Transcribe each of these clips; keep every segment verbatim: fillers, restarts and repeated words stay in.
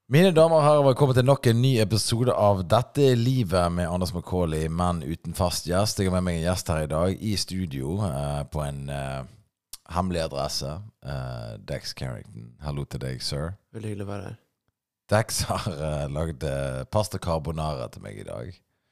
Mine damer og herrer, velkommen til nok en ny episode av Dette er livet med Anders McCauley, men uten fast gjest. Jeg har med meg en gjest her i dag i studio eh, på en eh, hemmelig adresse. Eh, Dex Carrington. Hallo til deg, sir. Veldig hyggelig å være her. Dex har eh, lagd eh, pasta carbonara til meg i dag.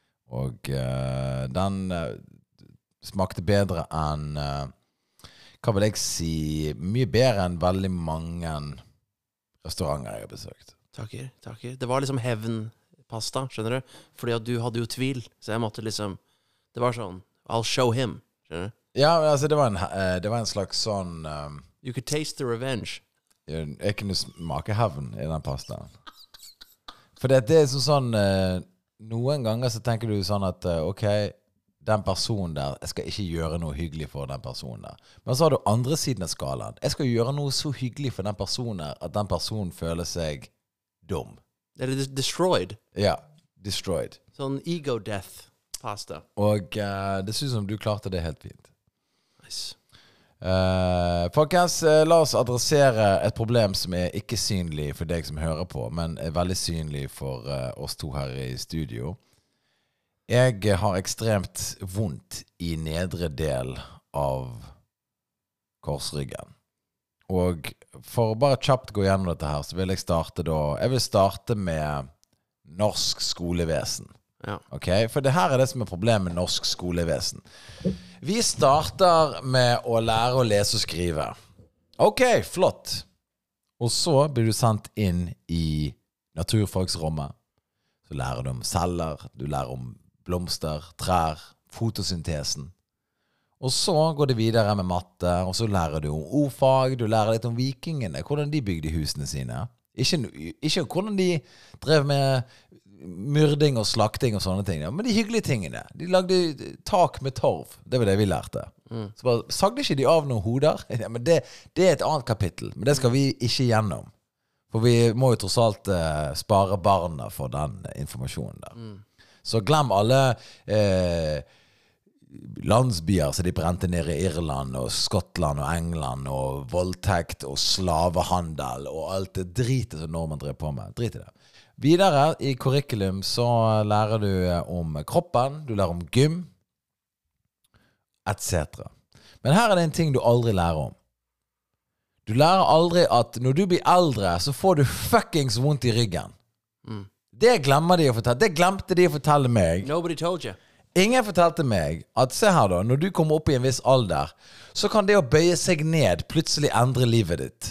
Og eh, den eh, smakte bedre enn, eh, hva vil jeg si, mye bedre enn veldig mange restauranter jeg har besøkt. Takker, takker. Det var liksom hevn-pasta, skjønner du? Fordi at du hadde jo tvil, så jeg måtte liksom... Det var sånn, I'll show him, skjønner du? Ja, altså det var en, eh, det var en slags sånn... Um, you could taste the revenge. Jeg, jeg kunne smake hevn i den pastaen. For det, det er sånn sånn... Uh, noen ganger så tenker du sånn at, uh, ok, den personen der, jeg skal ikke gjøre noe hyggelig for den personen der. Men så har du andre siden av skalaen. Jeg skal gjøre noe så hyggelig for den personen der, at den personen føler seg... dum. Eller destroyed. Ja, destroyed. Sånn ego death pasta. Og uh, det synes som du klarte det helt fint. Nice. Uh, folkens, uh, la oss adressere et problem som er ikke synlig for deg som hører på, men er veldig synlig for uh, oss to her i studio. Jeg har ekstremt vondt i nedre del av korsryggen. Og for å bare kjapt gå gjennom dette her, så vil jeg starte da, jeg vil starte med norsk skolevesen. Ja. Ok? For det her er det som er problemet med norsk skolevesen. Vi starter med å lære å lese og skrive. Ok, flott. Og så blir du sendt inn i naturfagsrommet. Så lærer du om celler, du lærer om blomster, trær, fotosyntesen. Og så går det videre med matte, og så lærer du om ordfag, du lærer litt om vikingene, hvordan de bygde husene sine. Ikke, ikke hvordan de drev med myrding og slakting og sånne ting, men de hyggelige tingene. De lagde tak med torv, det var det vi lærte. Mm. Så bare, sagde ikke de av noen hoder? Ja, men det, det er et annet kapittel, men det skal vi ikke gjennom. For vi må jo tross alt uh, spare barna for den informasjonen der. Mm. Så glem alle... Eh, landsbyer så de brente ned i Irland og Skottland og England og voldtekt og slavehandel og alt det dritet som nordmenn drev på med. Drit i det. Videre i curriculum så lærer du om kroppen, du lærer om gym, et cetera. Men her er det en ting du aldri lærer om. Du lærer aldri at når du blir eldre så får du fuckings vondt i ryggen. Mm. Det glemmer de å fortelle. Det glemte de å fortelle meg. Nobody told you. Ingen fortalte meg at, se her da, når du kommer opp i en viss alder, så kan det å bøye seg ned plutselig endre livet ditt.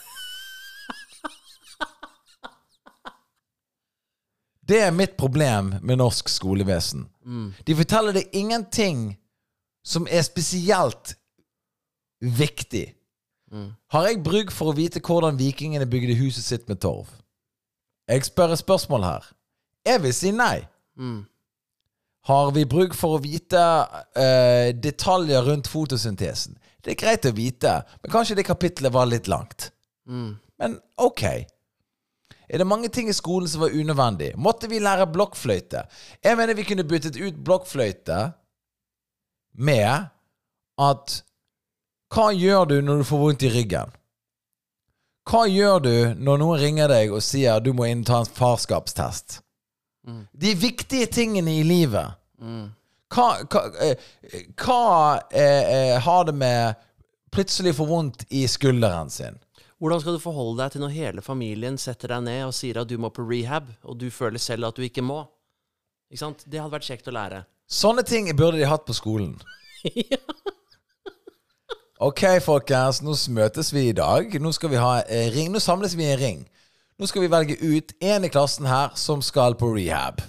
Det er mitt problem med norsk skolevesen. Mm. De forteller deg ingenting som er spesielt viktig. Mm. Har jeg bruk for å vite hvordan vikingene bygde huset sitt med torv? Jeg spør et spørsmål her. Jeg vil si nei. Mm. Har vi bruk for å vite uh, detaljer rundt fotosyntesen? Det er greit å vite, men kanskje det kapitlet var litt langt. Mm. Men ok. Er det mange ting i skolen som var unødvendig? Måtte vi lære blokkfløyte? Jeg mener vi kunne byttet ut blokkfløyte med at hva gjør du når du får vondt i ryggen? Hva gjør du når noen ringer deg og sier du må inn ta en farskapstest? Mm. De viktige tingene i livet. Mm. Hva, hva, eh, hva eh, har det med plutselig få vondt i skulderen sin? Hvordan skal du forholde deg til når hele familien setter deg ned og sier at du må på rehab, og du føler selv at du ikke må? Ikke sant? Det hadde vært kjekt å lære. Sånne ting burde de hatt på skolen. Ja. Ok, folkens, nå møtes vi i dag. Nå skal vi ha en ring. Nå samles vi i en ring. Nå skal vi velge ut en i klassen her som skal på rehab.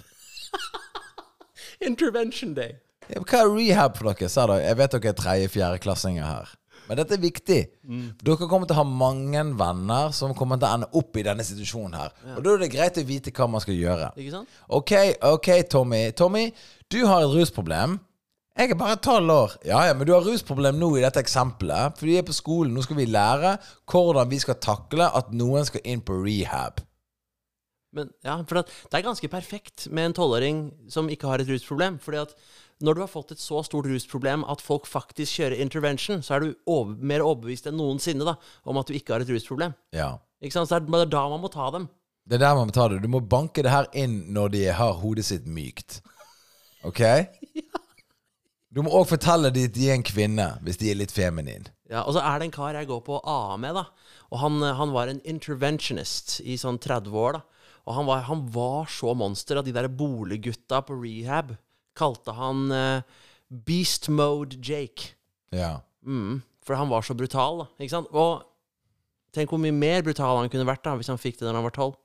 Intervention day. Ja, hva er rehab for dere? Sa dere? Jeg vet dere er tredje, fjerde klassinger her. Men dette er viktig. Mm. Dere kommer til å ha mange venner som kommer til å ende opp i denne situasjonen her. Ja. Og da er det greit å vite hva man skal gjøre. Ikke sant? Ok, ok, Tommy. Tommy, du har et rusproblem. Jeg er bare tolv år. Ja, ja, men du har rusproblem nå i dette eksempelet. For vi er på skolen. Nå skal vi lære hvordan vi skal takle at noen skal inn på rehab. Men ja, for det er ganske perfekt med en tolvåring som ikke har et rusproblem. Fordi at når du har fått et så stort rusproblem at folk faktisk kjører intervention, så er du over, mer overbevist enn noensinne da, om at du ikke har et rusproblem. Ja. Ikke sant? Så det er da man må ta dem. Det er der man må ta det. Du må banke det her inn når de har hodet sitt mykt. Ok? Du må også fortelle dem at de er en kvinne, hvis de er litt feminin. Ja, og så er det en kar jeg går på A A med, da. Og han, han var en interventionist i sånn tretti år, da. Og han var, han var så monster at de der boliggutta på rehab kalte han uh, Beast Mode Jake. Ja. Mm, for han var så brutal, da. Ikke sant? Og tenk hvor mye mer brutal han kunne vært da, hvis han fikk det da han var tolv.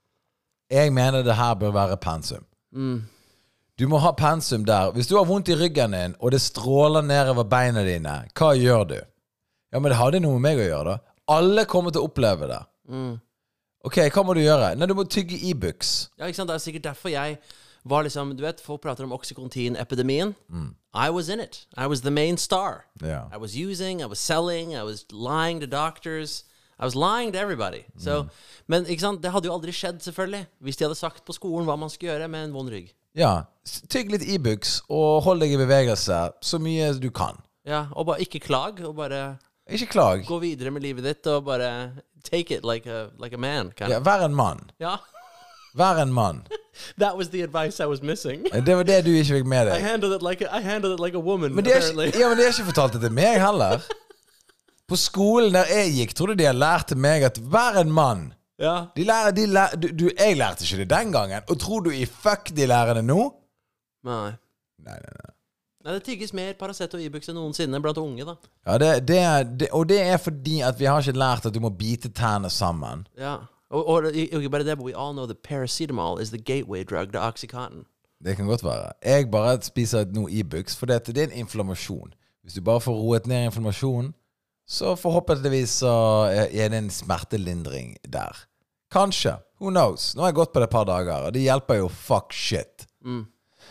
Jeg mener det her bør være pensum. Mm. Du må ha pensum der. Hvis du har vondt i ryggen din, og det stråler nedover beina dine, hva gjør du? Ja, men det hadde noe med meg å gjøre, da. Alle kommer til å oppleve det. Mm. Ok, hva må du gjøre? Nei, du må tygge e-books. Ja, ikke sant? Det er sikkert derfor jeg var liksom, du vet, folk prater om Oxycontin-epidemien. Mm. I was in it. I was the main star. Yeah. I was using, I was selling, I was lying to doctors. I was lying to everybody. So, mm. Men ikke sant? Det hadde jo aldri skjedd, selvfølgelig, hvis de hadde sagt på skolen hva man skulle gjøre med en vond rygg. Ja, tygg litt e-books, og hold deg i bevegelse så mye du kan. Ja, og bare ikke klag, og bare ikke klag. Gå videre med livet ditt, og bare take it like a, like a man. Kind ja, of. vær en mann. Ja. Vær en mann. That was the advice I was missing. Det var det du ikke fikk med deg. I handled it like a, I handled it like a woman, men det er apparently. Ikke, ja, men det er ikke fortalt det til meg heller. På skolen der jeg gikk, trodde de hadde lært til meg at vær en mann. Ja. De lærer, de lærer, du, du, jeg lærte ikke det den gangen. Og tror du i fuck de lærer det nå? Nei. Nei, nei, nei. Nei, det tygges mer Paracet og e-books enn noensinne blant unge, da. Ja, det, det, det, og det er fordi at vi har ikke lært at du må bite tærne sammen. Ja. Og, og ikke bare det, but we all know that paracetamol is the gateway drug to Oxycontin. Det kan godt være. Jeg bare spiser noe e-books, for det, det er en inflammasjon. Hvis du bare får roet ned inflammasjonen, så forhåpentligvis så er det en smertelindring der. Kanskje. Who knows? Nå har jeg gått på det et par dager, og det hjelper jo fuck shit. Mm.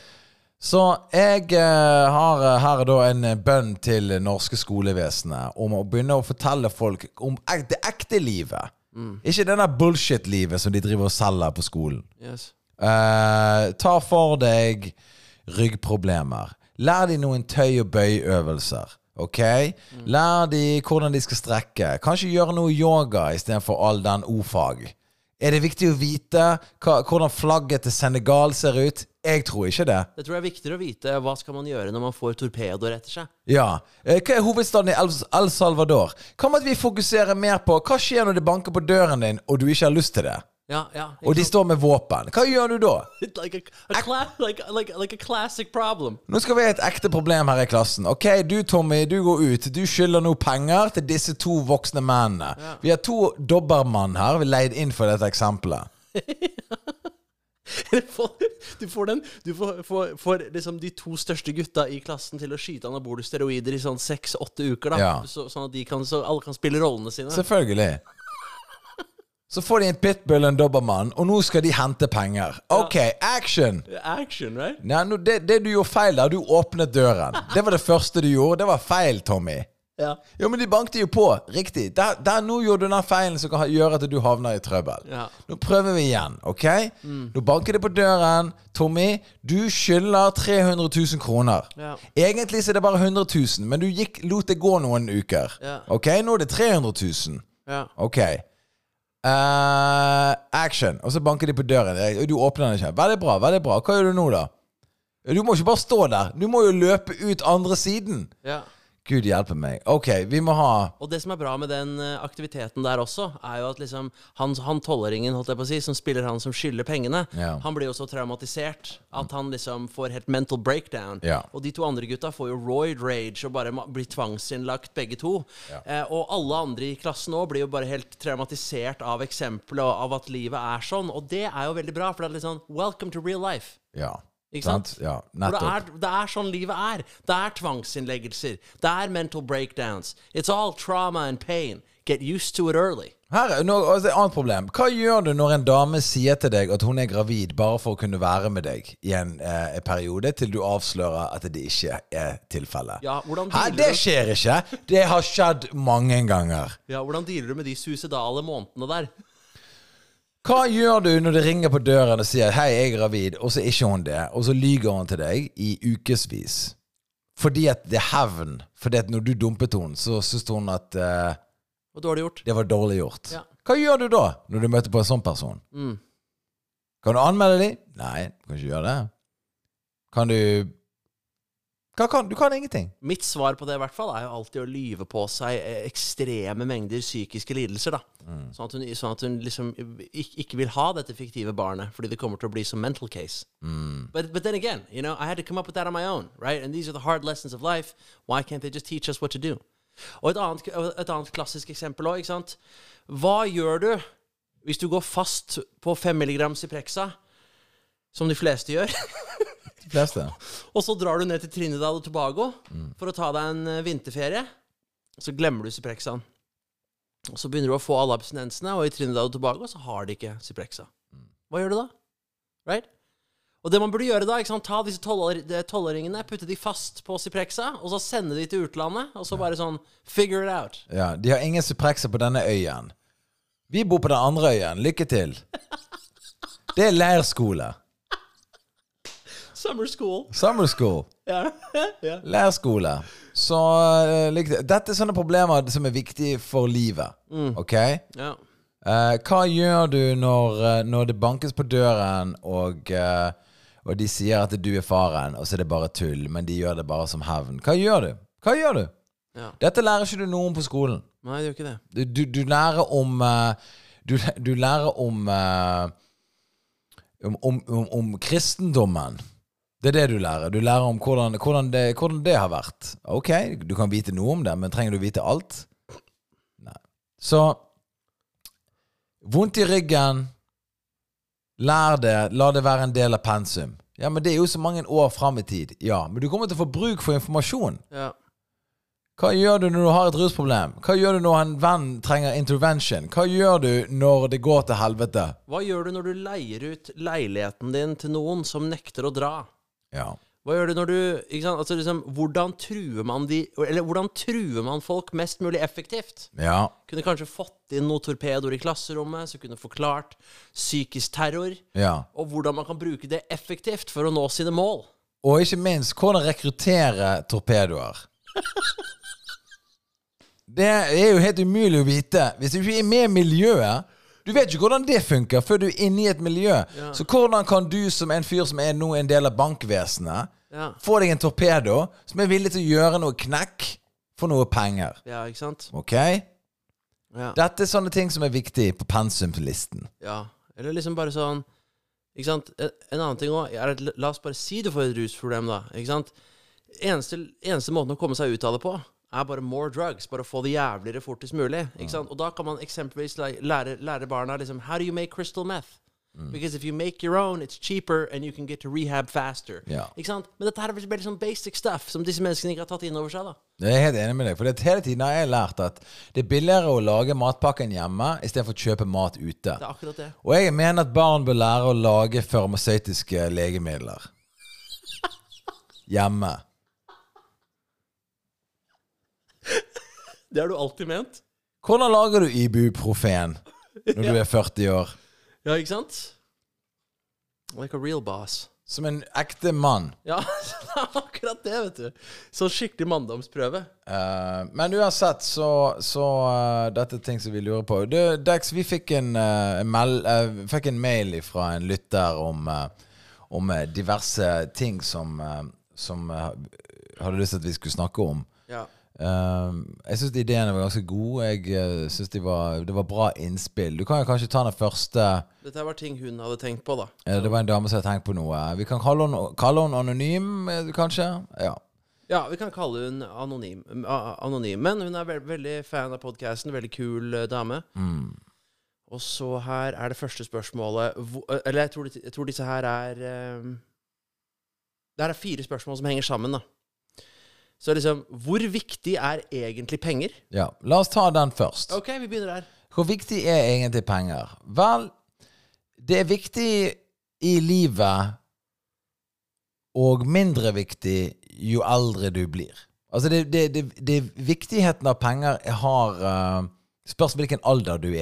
Så jeg uh, har her da en bønn til norske skolevesenet om å begynne å fortelle folk om ek det ekte livet. Mm. Ikke denne bullshit-livet som de driver og selger på skolen. Yes. Uh, ta for deg ryggproblemer. Lær de noen tøy- og bøyøvelser. Ok? Mm. Lær de hvordan de skal strekke. Kanskje gjøre noe yoga i stedet for all den o-fag. Er det viktig å vite hva, hvordan flagget til Senegal ser ut? Jeg tror ikke det. Jeg tror det er viktigere å vite hva skal man gjøre når man får torpedoer etter seg. Ja. Hva er hovedstaden i El, El Salvador? Kan man at vi fokuserer mer på hva skjer når det banker på døren din, og du ikke har lyst til det? Ja, ja. Og de står med våpen. Hva gjør du da? like, a, a cla like, like, like a classic problem. Nå skal vi ha et ekte problem her i klassen. Ok, du Tommy, du går ut. Du skylder noe penger til disse to voksne mennene. Ja. Vi har to dobbermann her. Vi leid inn for dette eksempelet. Du får den Du får, får, får liksom de to største gutta i klassen til å skyte anabole steroider i sånn seks-åtte uker, da. Ja. Så, sånn at de kan, så alle kan spille rollene sine. Selvfølgelig. Så får de en pitbull og en dobbermann, og nå skal de hente penger. Ok, action! Action, right? Nei, no, det, det du gjorde feil der, du åpnet døren. Det var det første du gjorde. Det var feil, Tommy. Ja. Jo, men de bankte jo på. Riktig. Der, der nå gjorde du den feilen som kan gjøre at du havner i trøbbel. Ja. Nå prøver vi igjen, ok? Mm. Nå banker det på døren. Tommy, du skylder tre hundre tusen kroner. Ja. Egentlig så er det bare hundre tusen, men du gikk, lot det gå noen uker. Ja. Ok, nå er det tre hundre tusen. Ja. Ok. Uh, action. Og så banker de på døren. Du åpner den ikke. Veldig bra, veldig bra. Hva gjør du nå da? Du må ikke bare stå der. Du må jo løpe ut andre siden. Ja. Gud hjelpe meg. Ok, vi må ha... Og det som er bra med den aktiviteten der også, er jo at liksom han, han tolvåringen, holdt jeg på å si, som spiller han som skylder pengene, ja. Han blir jo så traumatisert at han liksom får helt mental breakdown. Ja. Og de to andre gutta får jo roid rage og bare blir tvangsinnlagt begge to. Ja. Eh, og alle andre i klassen også blir jo bare helt traumatisert av eksempelet av at livet er sånn. Og det er jo veldig bra, for det er litt sånn, welcome to real life. Ja. Ikke sant? Ja, det er, det er sånn livet er. Det er tvangsinnleggelser. Det er mental breakdowns. It's all trauma and pain. Get used to it early. Her er et annet problem. Hva gjør du når en dame sier til deg at hun er gravid bare for å kunne være med deg i en eh, periode til du avslører at det ikke er tilfellet? Ja, Her, det skjer ikke. Det har skjedd mange ganger. Ja, hvordan dealer du med de suicidale månedene der? Hva gjør du når det ringer på døren og sier hei, jeg er gravid, og så er ikke hun det, og så lyger hun til deg i ukesvis? Fordi at det er hevn. Fordi at når du dumpet hun, så synes hun at uh, det var dårlig gjort. Det var dårlig gjort. Ja. Hva gjør du da, når du møter på en sånn person? Mm. Kan du anmelde dem? Nei, du kan ikke gjøre det. Kan du... Hva kan, du kan ingenting. Mitt svar på det i hvert fall er jo alltid å lyve på seg ekstreme mengder psykiske lidelser, da. Mm. Sånn at hun, sånn at hun liksom ikke, ikke vil ha dette fiktive barnet, fordi det kommer til å bli som mental case. Mm. But, but then again, you know, I had to come up with that on my own, right? And these are the hard lessons of life. Why can't they just teach us what to do? Og et annet, et annet klassisk eksempel også, ikke sant? Hva gjør du hvis du går fast på fem milligram Ciprexa, som de fleste gjør? De fleste. Og så drar du ned til Trinidad og Tobago mm. for å ta deg en vinterferie. Så glemmer du Ciprexaen. Og så begynner du å få alle abstinensene, og i Trinidad og Tobago så har de ikke Ciprexa. Hva gjør du da? Right? Og det man burde gjøre da, ikke sant? Ta disse tolvåringene, putte de fast på Ciprexa, og så sende de til utlandet, og så bare sånn, figure it out. Ja, de har ingen Ciprexa på denne øyen. Vi bor på den andre øyen. Lykke til. Det er leirskole. Summer school. Summer school. Ja. Ja. Lærskole. Så uh, dette er sånne problemer som er viktige for livet. Mm. Ok? Ja. Uh, hva gjør du når, uh, når det bankes på døren, og, uh, og de sier at du er faren, og så er det bare tull, men de gjør det bare som hevn? Hva gjør du? Hva gjør du? Ja. Dette lærer ikke du noe om på skolen. Nei, det gjør ikke det. Du, du, du lærer om uh, du, du lærer om, uh, om, om, om om kristendommen. Det er det du lærer. Du lærer om hvordan, hvordan, det, hvordan det har vært. Ok, du kan vite noe om det, men trenger du vite alt? Nei. Så vondt i ryggen, lær det, la det være en del av pensum. Ja, men det er jo så mange år frem i tid. Ja, men du kommer til å få bruk for informasjon. Ja. Hva gjør du når du har et rusproblem? Hva gjør du når en venn trenger intervention? Hva gjør du når det går til helvete? Hva gjør du når du leier ut leiligheten din til noen som nekter å dra? Ja. Hva gjør du når du, ikke sant? Altså liksom, hvordan truer man de, eller hvordan truer man folk mest mulig effektivt? Ja. Kunne kanskje fått inn noen torpedoer i klasserommet, så kunne forklart psykisk terror, ja. Og hvordan man kan bruke det effektivt for å nå sine mål. Og ikke minst, hvordan rekruttere torpedoer. Det er jo helt umulig å vite. Hvis du ikke er med i miljøet, du vet ikke hvordan det funker før du er inne i et miljø. Ja. Så hvordan kan du som en fyr som er nå en del av bankvesenet, ja. få deg en torpedo som er villig til å gjøre noe knekk for noe penger? Ja, ikke sant? Ok? Ja. Dette er sånne ting som er viktig på pensumlisten. Ja, eller liksom bare sånn, ikke sant? En annen ting også, la oss bare si du får et rusproblem da, ikke sant? Eneste, eneste måten å komme seg ut av det på er bare more drugs, bare å få det jævligere fortest mulig, ikke sant? Og da kan man eksempelvis lære, lære barna liksom, how do you make crystal meth? Mm. Because if you make your own, it's cheaper and you can get to rehab faster. Ja. Ikke sant? Men dette her er veldig sånn basic stuff som disse menneskene ikke har tatt inn over seg da. Jeg er helt enig med deg, for det, hele tiden har jeg lært at det er billigere å lage matpakken hjemme i stedet for å kjøpe mat ute. Det er akkurat det. Og jeg mener at barn bør lære å lage farmasøytiske legemidler. Hjemme. Det har du alltid ment. Hvordan lager du ibuprofen når ja. du er førti år? Ja, ikke sant? Like a real boss. Som en ekte mann. Ja, akkurat det, vet du. Så skikkelig manndomsprøve. Uh, men uansett, så, så uh, dette er ting som vi lurer på. Du, Dex, vi fikk en, uh, en, mel, uh, fikk en mail fra en lytter om, uh, om uh, diverse ting som, uh, som uh, hadde lyst til at vi skulle snakke om. Ja. Uh, jeg synes de ideene var ganske gode. Jeg uh, synes de var, det var bra innspill. Du kan jo kanskje ta den første. Dette var ting hun hadde tenkt på da. uh, Det var en dame som hadde tenkt på noe. Vi kan kalle hun, kalle hun anonym, kanskje? Ja. Ja, vi kan kalle hun anonym, anonym. Men hun er veld, veldig fan av podcasten. Veldig kul uh, dame. mm. Og så her er det første spørsmålet hvor, Eller jeg tror, jeg tror disse her er uh, Det her er fire spørsmål som henger sammen da. Så liksom, hvor viktig er egentlig penger? Ja, la oss ta den først. Ok, vi begynner der. Hvor viktig er egentlig penger? Vel, det er viktig i livet, og mindre viktig jo eldre du blir. Altså, det, det, det, det viktigheten av penger har uh, spørs hvilken alder du er i.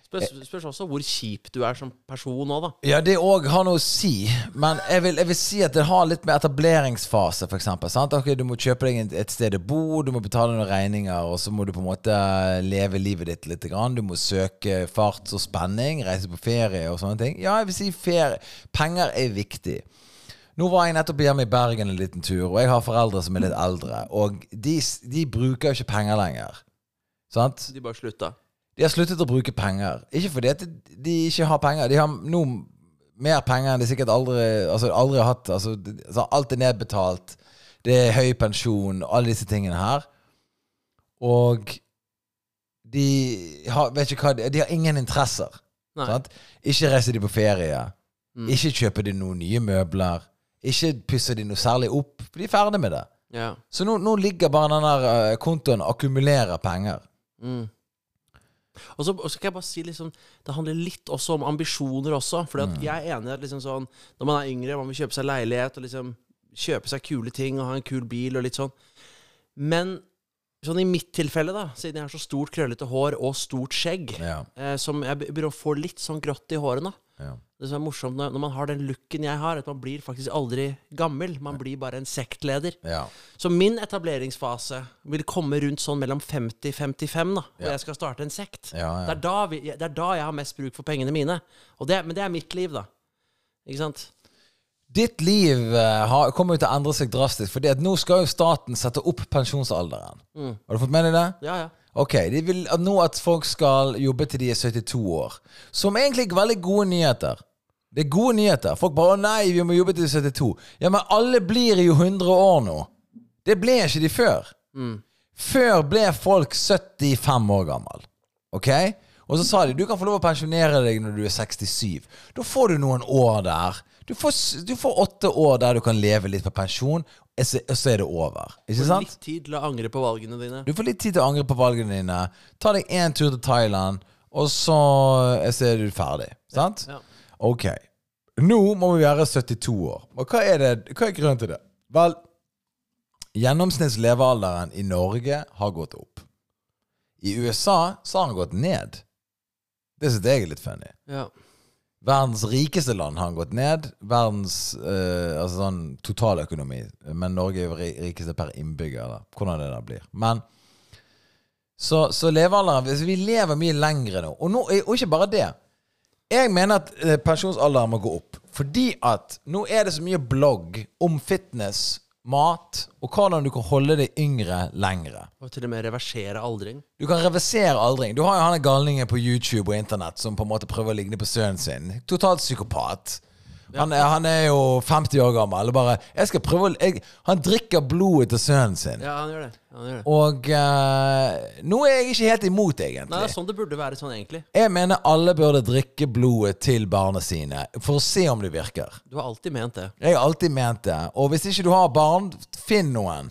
Spørs, spørs også hvor kjip du er som person også, da. Ja, det også har noe å si. Men jeg vil, jeg vil si at det har litt med etableringsfase, for eksempel. Sant? Ok, du må kjøpe deg et sted å bo, du må betale noen regninger, og så må du på en måte leve livet ditt litt grann. Du må søke fart og spenning, reise på ferie og sånne ting. Ja, jeg vil si ferie. Penger er viktig. Nå var jeg nettopp hjemme i Bergen en liten tur, og jeg har foreldre som er litt eldre, og de, de bruker jo ikke penger lenger. Sant? De bare slutta. De har sluttet å bruke penger. Ikke fordi at de ikke har penger. De har nå mer penger enn de sikkert aldri, altså aldri har hatt. Altså, alt er nedbetalt. Det er høy pensjon. Alle disse tingene her. Og de har, vet ikke hva, de har ingen interesser. Sant? Ikke reiser de på ferie. Mm. Ikke kjøper de noen nye møbler. Ikke pusser de noe særlig opp. For de er ferdig med det. Ja. Så nå, nå ligger bare den der kontoen og akkumulerer penger. Mm. Og så, og så kan jeg bare si liksom, det handler litt også om ambisjoner også. For mm. jeg er enig i at liksom sånn, når man er yngre, man vil kjøpe seg leilighet og liksom kjøpe seg kule ting og ha en kul bil og litt sånn. Men sånn i mitt tilfelle da, siden jeg har så stort krøllete hår og stort skjegg, ja. eh, som jeg begynner å få litt sånn grått i hårene. Ja. Det som er morsomt når, når man har den looken jeg har, at man blir faktisk aldri gammel. Man blir bare en sektleder. Ja. Så min etableringsfase vil komme rundt sånn mellom femti til femtifem da, hvor ja. jeg skal starte en sekt. Ja, ja. Det, er da vi, det er da jeg har mest bruk for pengene mine. Og det, men det er mitt liv da. Ikke sant? Ditt liv uh, har, kommer jo til å endre seg drastisk, fordi at nå skal jo staten sette opp pensjonsalderen. Mm. Har du fått med deg det? Ja, ja. Ok, de vil at nå at folk skal jobbe til de er syttito år. Som egentlig er veldig gode nyheter. Det er gode nyheter. Folk bare, å nei, vi må jobbe til de er syttito. Ja, men alle blir jo hundre år nå. Det ble ikke de før. Mm. Før ble folk syttifem år gammel. Ok? Og så sa de, du kan få lov å pensjonere deg når du er sekstisju. Da får du noen år der. Du får, du får åtte år der du kan leve litt på pensjon, og så er det over. Ikke sant? Du får litt tid til å angre på valgene dine. Du får litt tid til å angre på valgene dine. Ta deg en tur til Thailand, og så er du ferdig. Sant? Ja. Ok. Nå må vi være syttito år. Og hva er det? Hva er grunnen til det? Vel, gjennomsnittslevealderen i Norge har gått opp. I U S A så har den gått ned. Det synes jeg er litt funny. Ja. Verdens rikeste land har gått ned. Verdens eh, altså sånn totaløkonomi. Men Norge er jo rikeste per innbygger. Eller? Hvordan det der blir. Men så, så levealderen, vi lever mye lengre nå. Og, nå. og ikke bare det. Jeg mener at eh, pensjonsalderen må gå opp. Fordi at nå er det så mye blogg om fitness, mat, og hvordan du kan holde deg yngre lengre. Og til og med reversere aldring. Du kan reversere aldring. Du har jo han galningen på YouTube og internett som på en måte prøver å ligne på sønnen sin. Totalt psykopat. Ja. Han, er, han er jo femti år gammel. Bare, jeg skal prøve jeg, Han drikker blodet til sønnen sin. Ja, han gjør det, han gjør det. Og uh, nå er jeg ikke helt imot, egentlig. Nei, det er sånn det burde være sånn, egentlig. Jeg mener alle burde drikke blodet til barna sine for å se om det virker. Du har alltid ment det. Jeg har alltid ment det. Og hvis ikke du har barn, finn noen.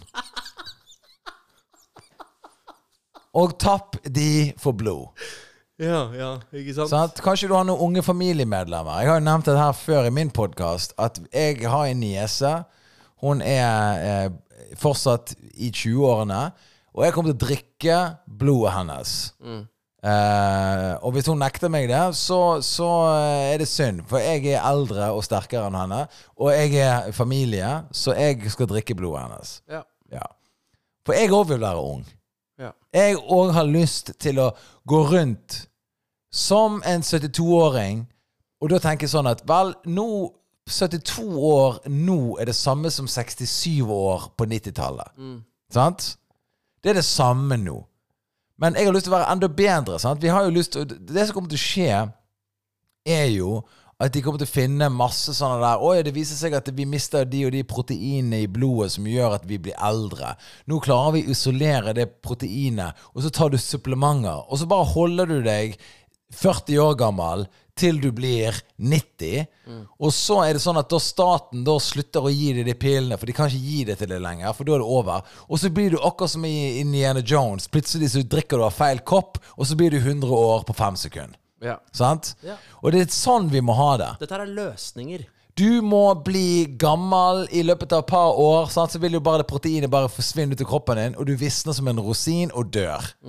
Og tapp de for blod. Ja, ja, ikke sant? Sånn at, kanskje du har noen unge familiemedlemmer. Jeg har jo nevnt det her før i min podcast, at jeg har en niese. Hun er eh, fortsatt i tjue-årene, og jeg kommer til å drikke blodet hennes. Mm. Eh, og hvis hun nekter meg det, så, så er det synd, for jeg er eldre og sterkere enn henne, og jeg er familie, så jeg skal drikke blodet hennes. Ja. Ja. For jeg også vil være ung. Ja. Jeg også har lyst til å gå rundt som en syttito-åring, og da tenker jeg sånn at, vel, nå, syttito år, nå er det samme som sekstisju år på nittitallet. Mm. Sant? Det er det samme nå. Men jeg har lyst til å være enda bedre, sant? Vi har jo lyst til, det som kommer til å skje, er jo at de kommer til å finne masse sånne der, oi, det viser seg at vi mister de og de proteinene i blodet som gjør at vi blir eldre. Nå klarer vi å isolere det proteinet, og så tar du supplementer, og så bare holder du deg førti år gammel til du blir nitti, mm. og så er det sånn at da staten da slutter å gi deg de pillene, for de kan ikke gi det til deg lenger, for da er det over. Og så blir du akkurat som i Indiana Jones, plutselig så drikker du av feil kopp, og så blir du hundre år på fem sekunder. Ja. Sant? Ja. Og det er sånn vi må ha det. Dette er løsninger. Du må bli gammel i løpet av et par år, sant? Så vil jo bare det proteinet bare forsvinne ut av kroppen din, og du visner som en rosin og dør. Mm.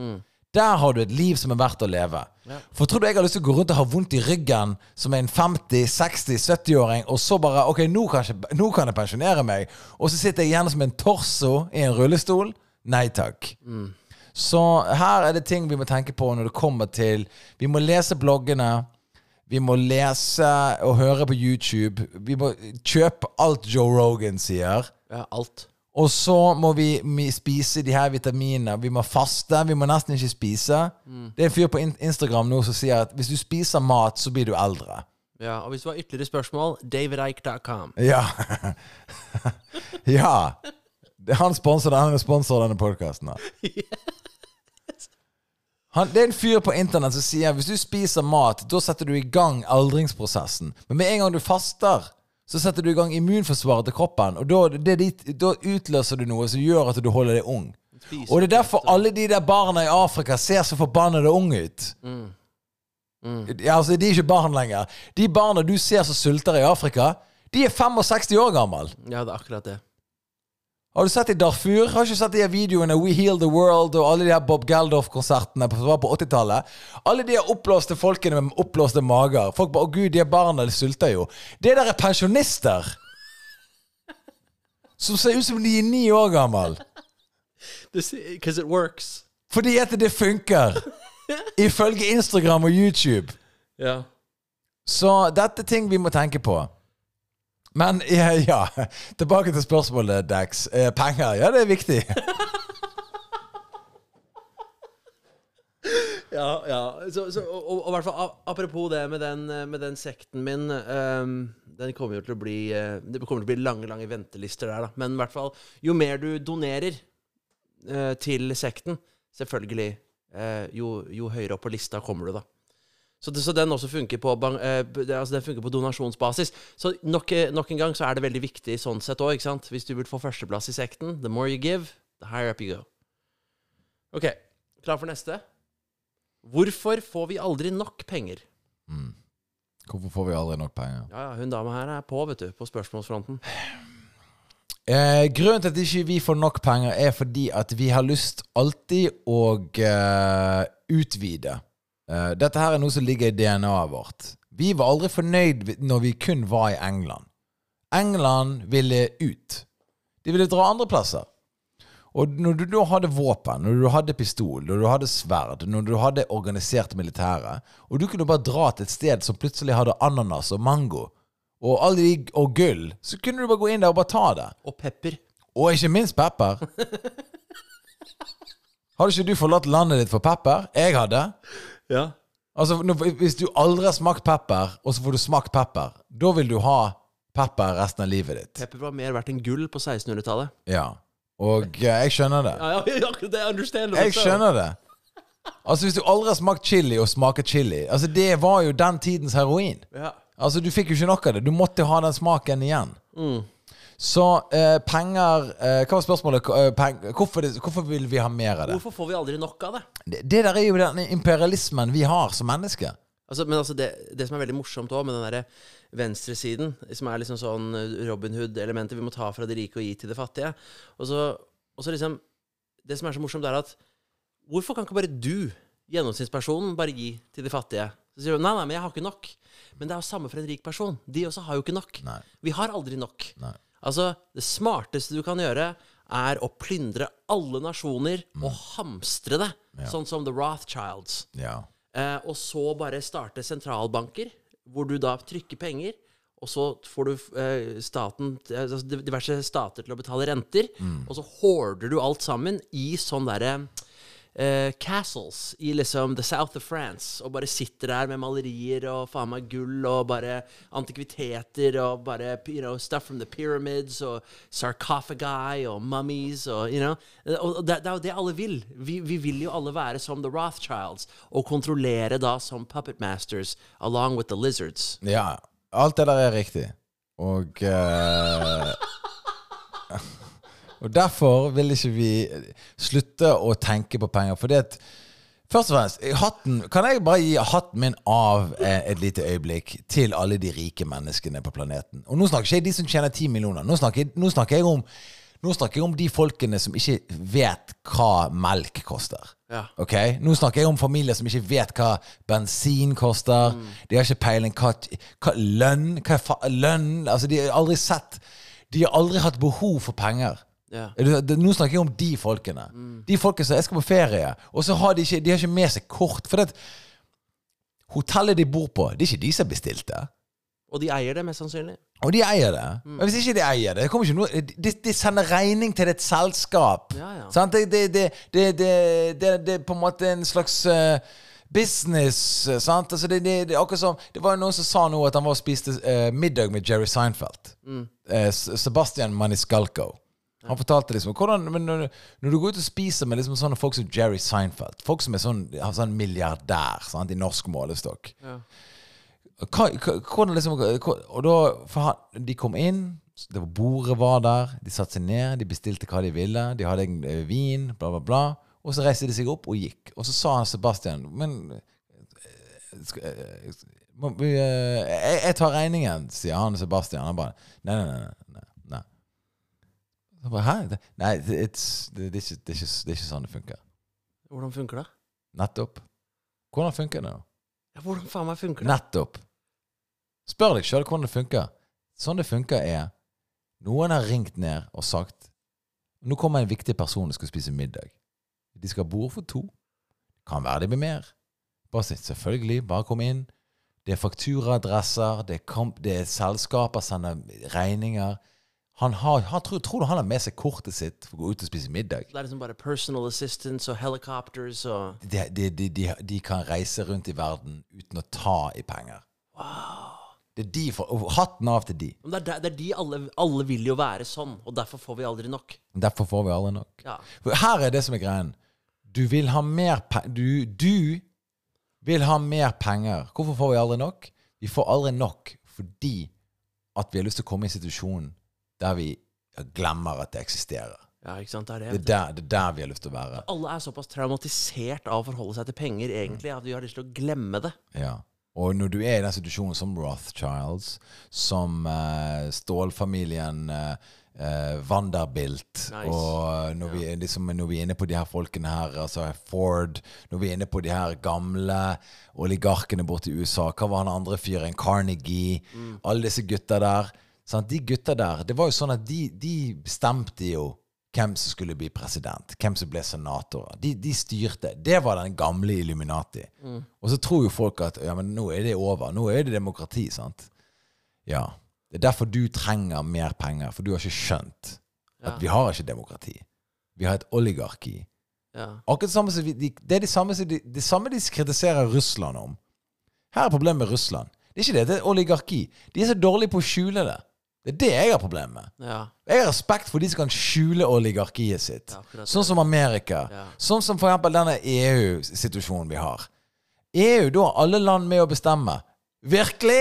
Der har du et liv som er verdt å leve. Ja. For tror du jeg har lyst til å gå rundt og ha vondt i ryggen som en femti, seksti, sytti-åring, og så bare, ok, nå kan, jeg, nå kan jeg pensjonere meg, og så sitter jeg igjen som en torso i en rullestol? Nei takk. Mm. Så her er det ting vi må tenke på når det kommer til, vi må lese bloggene, vi må lese og høre på YouTube, vi må kjøpe alt Joe Rogan sier. Ja, alt. Og så må vi spise de her vitaminene. Vi må faste, vi må nesten ikke spise. Mm. Det er en fyr på Instagram nå som sier at hvis du spiser mat, så blir du eldre. Ja, og hvis du har ytterligere spørsmål, david ike dot com. Ja. Ja. Han sponsor, han er sponsor av denne podcasten. Yes. Han, det er en fyr på internett som sier hvis du spiser mat, da setter du i gang aldringsprosessen. Men med en gang du faster, så setter du i gang immunforsvaret til kroppen, og da, det, det, da utløser du noe som gjør at du holder deg ung. Og det er derfor alle de der barna i Afrika ser så forbannede unge ut. Mm. Mm. Ja, altså, de er ikke barn lenger. De barna du ser som sulter i Afrika, de er sekstifem år gammel. Ja, det er akkurat det. Har du sett i Darfur? Har du ikke sett de videoene We Heal the World og alle de her Bob Geldof-konsertene som var på åttitallet? Alle de her oppblåste folkene med oppblåste mager. Folk bare, å gud, de her barna, de sulter jo. Det der er pensjonister. Som ser ut som de er ni år gammel. Because it works. Fordi at det funker. Ifølge Instagram og YouTube. Ja. Så dette er ting vi må tenke på. Men ja, ja, tilbake til spørsmålet, Dax. Eh, penger, ja, det er viktig. Ja, ja. Så, så, og, og, og hvert fall, apropos det med den, med den sekten min, um, den kommer jo til å bli, uh, det kommer til å bli lange, lange ventelister der, da. Men i hvert fall, jo mer du donerer uh, til sekten, selvfølgelig, uh, jo, jo høyere opp på lista kommer du da. Så, det, så den også funker på, eh, altså den funker på donasjonsbasis. Så nok, nok en gang så er det veldig viktig sånn sett også, ikke sant? Hvis du vil få førsteplass i sekten, the more you give, the higher up you go. Ok, klar for neste? Hvorfor får vi aldri nok penger? Mm. Hvorfor får vi aldri nok penger? Ja, ja, hun dame her er på, vet du, på spørsmålsfronten. Eh, grunnen til at ikke vi får nok penger er fordi at vi har lyst alltid å uh, utvide. Uh, dette her er noe som ligger i D N A-et vårt. Vi var aldri fornøyd når vi kun var i England. England ville ut. De ville dra andre plasser. Og når du da hadde våpen, når du hadde pistol, når du hadde sverd, når du hadde organisert militære, og du kunne bare dra til et sted som plutselig hadde ananas og mango, og, alle de, og gull, så kunne du bare gå inn der og bare ta det. Og pepper. Og ikke minst pepper. Hadde ikke du forlatt landet ditt for pepper? Jeg hadde. Ja. Altså, hvis du aldri har smakt pepper, og så får du smakt pepper, da vil du ha pepper resten av livet ditt. Pepper var mer verdt enn gull på sekstenhundretallet. Ja, og jeg skjønner det. Ja, ja, det er understandable. Jeg skjønner det. Altså, hvis du aldri har smakt chili og smaker chili, altså, det var jo den tidens heroin. Ja. Altså, du fikk jo ikke nok av det. Du måtte ha den smaken igjen. Mm. Så eh, penger eh, Hva var spørsmålet? Eh, peng, hvorfor, det, hvorfor vil vi ha mer av det? Hvorfor får vi aldri nok av det? Det, det der er jo den imperialismen vi har som mennesker. Altså, men altså det, det som er veldig morsomt også med den der venstresiden, som er liksom sånn Robin Hood-elementet, vi må ta fra de rike og gi til de fattige. Og så, og så liksom det som er så morsomt er at hvorfor kan ikke bare du, gjennomsnittspersonen, bare gi til de fattige? Så sier du, nei, nei, men jeg har ikke nok. Men det er jo samme for en rik person. De også har jo ikke nok. Nei. Vi har aldri nok. Nei. Altså, det smarteste du kan gjøre er å plyndre alle nasjoner mm. og hamstre det, ja. Sånn som The Rothschilds. Ja. Eh, og så bare starte sentralbanker, hvor du da trykker penger, og så får du eh, staten, altså diverse stater til å betale renter, mm. og så hoarder du alt sammen i sånn derre Uh, castles i liksom the south of France, og bare sitter der med malerier og faen meg gull og bare antikviteter og bare, you know, stuff from the pyramids og sarcophagi og mummies og, you know, og det, det er jo det alle vil. Vi, vi vil jo alle være som the Rothschilds og kontrollere da som puppet masters along with the lizards. Ja, alt det der er riktig. Og uh... Og derfor vil ikke vi slutte å tenke på penger. Fordi at, først og fremst, hatten, kan jeg bare gi hatten min av et lite øyeblikk til alle de rike menneskene på planeten. Og nå snakker ikke jeg de som tjener ti millioner. Nå snakker, nå snakker jeg om Nå snakker jeg om de folkene som ikke vet hva melk koster. Ja. Ok? Nå snakker jeg om familier som ikke vet hva bensin koster. Mm. De har ikke peiling hva, hva lønn, hva fa, lønn, altså de har aldri sett, de har aldri hatt behov for penger. Ja. Nå snakker jeg om de folkene. Mm. De folkene som jeg skal på ferie, og så har de ikke, de har ikke med seg kort, for det hotellet de bor på, det er ikke de som bestilte. Og de eier det, mest sannsynlig. Og de eier det. Mm. Men hvis ikke de eier det, det kommer ikke noe, de, de sender regning til et selskap. Ja, ja. Sant? Det, det, det, det, det, det, det er på en måte en slags uh, business, sant? Altså det, det, det, akkurat som, det var noen som sa nå at han var og spiste uh, middag med Jerry Seinfeld. Mm. Uh, Sebastian Maniscalco. Han fortalte liksom hvordan, men når, når du går ut og spiser med liksom sånne folk som Jerry Seinfeld, folk som er sånn, sånn milliardær, sant? I norsk målestokk. Ja. Hva, hvordan liksom, og da for han, de kom inn, det var bordet var der, de satte seg ned, de bestilte hva de ville, de hadde en vin, bla bla bla, og så reiste de seg opp og gikk. Og så sa han Sebastian, men jeg, jeg tar regningen, sier han Sebastian. Han bare, nei, nei, nei, nei, nei. Så bare, hæ? Nei, det, det, det, er ikke, det, er ikke, det er ikke sånn det funker. Hvordan funker det? Nettopp. Hvordan funker det da? Ja, hvordan faen meg funker det? Nettopp. Spør deg selv hvordan det funker. Sånn det funker er, noen har ringt ned og sagt, nå kommer en viktig person og skal spise middag. De skal ha bord for to. Kan være det blir mer. Bare sitt, selvfølgelig, bare kom inn. Det er fakturaadresser, det er, kamp, det er selskaper, sender regninger. Han har, han tror, tror du han har med seg kortet sitt for å gå ut og spise middag? Det er liksom bare personal assistants og helicopters og... De, de, de, de, de kan reise rundt i verden uten å ta i penger. Wow. Det er de for, og hatten av til de. Men det er, det er de alle, alle vil jo være sånn, og derfor får vi aldri nok. Derfor får vi aldri nok. Ja. For her er det som er greien. Du vil ha mer penger. Du, du vil ha mer penger. Hvorfor får vi aldri nok? Vi får aldri nok fordi at vi har lyst til å komme i situasjonen der vi glemmer at det eksisterer. Ja, ikke sant? Det er det. Det er der, det er der vi har lyst til å være. Alle er såpass traumatisert av å forholde seg til penger, egentlig, at vi har lyst til å glemme det. Ja. Og når du er i den situasjonen som Rothschilds, som uh, Stål-familien, uh, uh, Vanderbilt, nice. Og når, ja. vi, liksom, når vi er inne på de her folkene her, altså Ford, når vi er inne på de her gamle oligarkene borte i U S A, hva var han andre fyren? Carnegie, mm. alle disse gutta der. Sant? De gutta der, det var jo sånn at de, de bestemte jo hvem som skulle bli president, hvem som ble senatorer. De, de styrte. Det var den gamle Illuminati. Mm. Og så tror jo folk at ja, men nå er det over. Nå er det demokrati, sant? Ja. Det er derfor du trenger mer penger, for du har ikke skjønt at ja. Vi har ikke demokrati. Vi har et oligarki. Ja. Akkurat det samme som vi, de, det er det samme, de, det samme de kritiserer Russland om. Her er problemet med Russland. Det er ikke det, det er oligarki. De er så dårlige på å skjule det. Det er det jeg har problem med. Ja. Jeg har respekt for de som kan skjule oligarkiet sitt. Ja, sånn som Amerika. Ja. Sånn som for eksempel denne E U-situasjonen vi har. E U, da har alle land med å bestemme. Virkelig?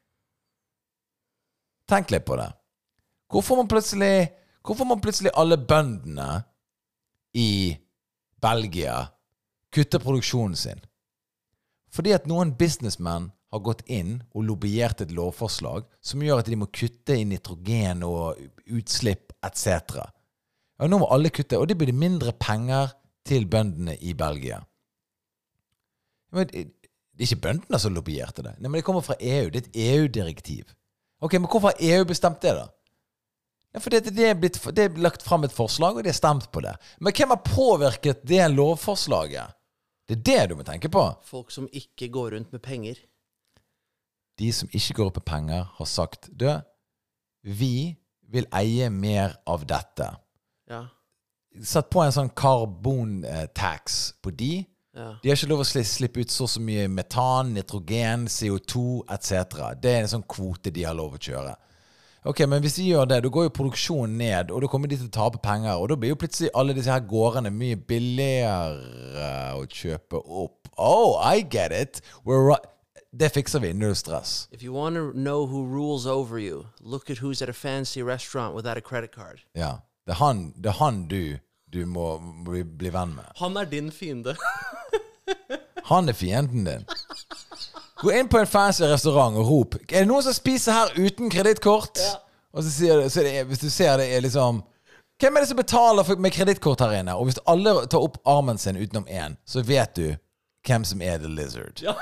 Tenk litt på det. Hvorfor man plutselig, hvorfor man plutselig alle bøndene i Belgia kutter produksjonen sin? Fordi at noen businessmenn har gått inn og lobbyert et lovforslag som gjør at de må kutte i nitrogen og utslipp et cetera. Ja, nå må alle kutte, og det blir mindre penger til bøndene i Belgia. Men det er ikke bøndene som lobbyerte det. Nei, men det kommer fra E U. Det er et E U-direktiv. Ok, men hvorfor har E U bestemt det da? Ja, for det, det, er blitt, det er lagt frem et forslag, og de har stemt på det. Men hvem har påvirket det lovforslaget? Det er det du må tenke på. Folk som ikke går rundt med penger. De som ikke går opp med penger, har sagt, du, vi vil eie mer av dette. Ja. Satt på en sånn karbontax på de. Ja. De har ikke lov å slippe ut så, så mye metan, nitrogen, C O to, et cetera. Det er en sånn kvote de har lov å kjøre. Ok, men hvis de gjør det, da går jo produksjonen ned, og da kommer de til å tape penger, og da blir jo plutselig alle disse her gårdene mye billigere å kjøpe opp. Oh, I get it. We're right. Det fikser vi, null stress. If you want to know who rules over you, look at who's at a fancy restaurant without a credit card. Ja, det er han, det er han du, du må bli, bli venn med. Han er din fiende. Han er fienden din. Gå inn på en fancy restaurant og rop, er det noen som spiser her uten kredittkort? Ja. Og så sier du, så er det, hvis du ser det er liksom Hvem er det som betaler for, med kredittkort her inne? Og hvis alle tar opp armen sin utenom en, så vet du hvem som er the lizard. Ja.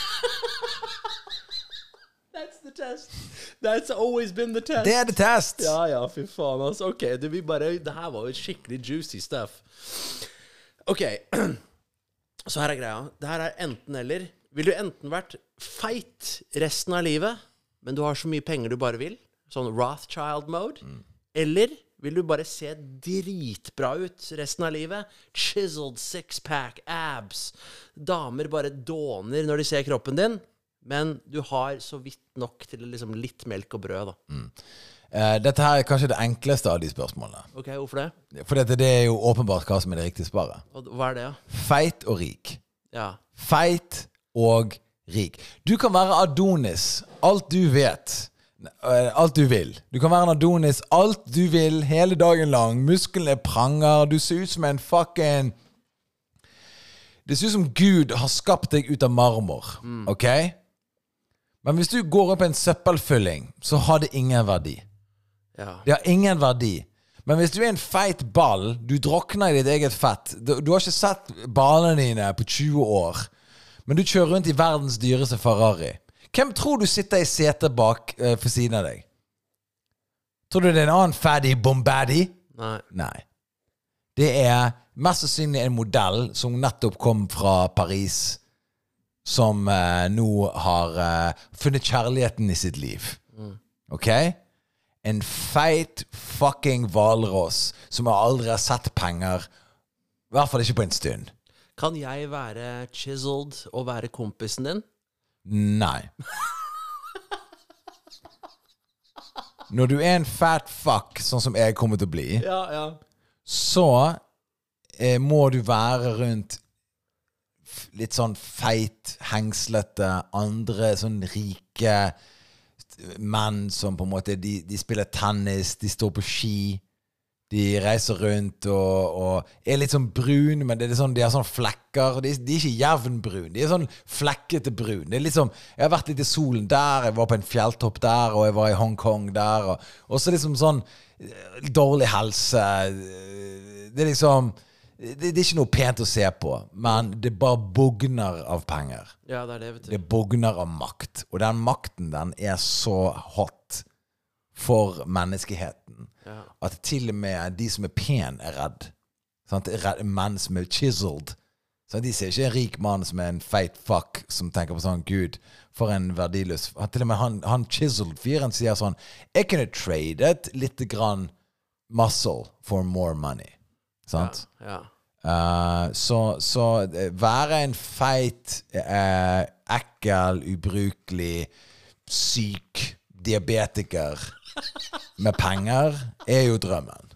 That's the test. That's always been the test. Det er the test. Ja, ja, fy faen, altså. Ok, det, vi bare, det her var jo skikkelig juicy stuff. Ok, så her er greia. Det her er enten eller. Vil du enten vært feit resten av livet, men du har så mye penger du bare vil, sånn Rothschild-mode, mm. eller vil du bare se dritbra ut resten av livet? Chiseled six-pack, abs. Damer bare dåner når de ser kroppen din, men du har så vidt nok til liksom litt melk og brød, da. Mm. Uh, dette her er kanskje det enkleste av de spørsmålene. Ok, hvorfor det? For det er jo åpenbart hva som er det riktige svaret. Hva er det, ja? Feit og rik. Ja. Feit og rik. Du kan være Adonis, alt du vet. Alt du vil. Du kan være en Adonis, alt du vil, hele dagen lang. Musklene pranger, du ser ut som en fucking... Det ser ut som Gud har skapt deg ut av marmor, mm. ok? Men hvis du går opp en søppelfylling, så har det ingen verdi. Ja. Det har ingen verdi. Men hvis du er en feit ball, du drukner i ditt eget fett. Du, du har ikke sett ballene dine på tjue år, men du kjører rundt i verdens dyreste Ferrari. Hvem tror du sitter i setet bak uh, for siden av deg? Tror du det er en annen fatty bombaddy? Nei. Nei. Det er mest sannsynlig en modell som nettopp kom fra Paris, som uh, nå har uh, funnet kjærligheten i sitt liv. Mm. Ok? En feit fucking valross som aldri har sett penger, i hvert fall ikke på en stund. Kan jeg være chiseled og være kompisen din? Nei. Når du er en fat fuck, sånn som jeg kommer til å bli, ja, ja. så eh, må du være rundt litt sånn feit, hengslete, andre sånn rike menn som på en måte, de, de spiller tennis, de står på ski, de reiser rundt og, og er litt sånn brun, men det er sånn, de har sånne flekker, de, de er ikke jevnbrun, de er sånn flekkete brun. Det er liksom, jeg har vært litt i solen der, jeg var på en fjelltopp der, og jeg var i Hongkong der, og, og så liksom sånn dårlig helse, det er liksom, det, det er ikke noe pent å se på, men det bare bugner av penger. Ja, det er det, vet du. Det bugner av makt, og den makten, den er så hot for menneskeheten, ja. At til og med de som er pen er redd. Sant? Redd menn som er chiseled. Så de ser ikke en rik mann som er en feit fuck som tenker på sånn, Gud, for en verdiløs. Til og med han, han chiseled fyren sier sånn, jeg kunne tradet litt grann muscle for more money. Sant? Ja, ja. Uh, så, så være en feit, uh, ekkel, ubrukelig, syk diabetiker med penger er jo drømmen.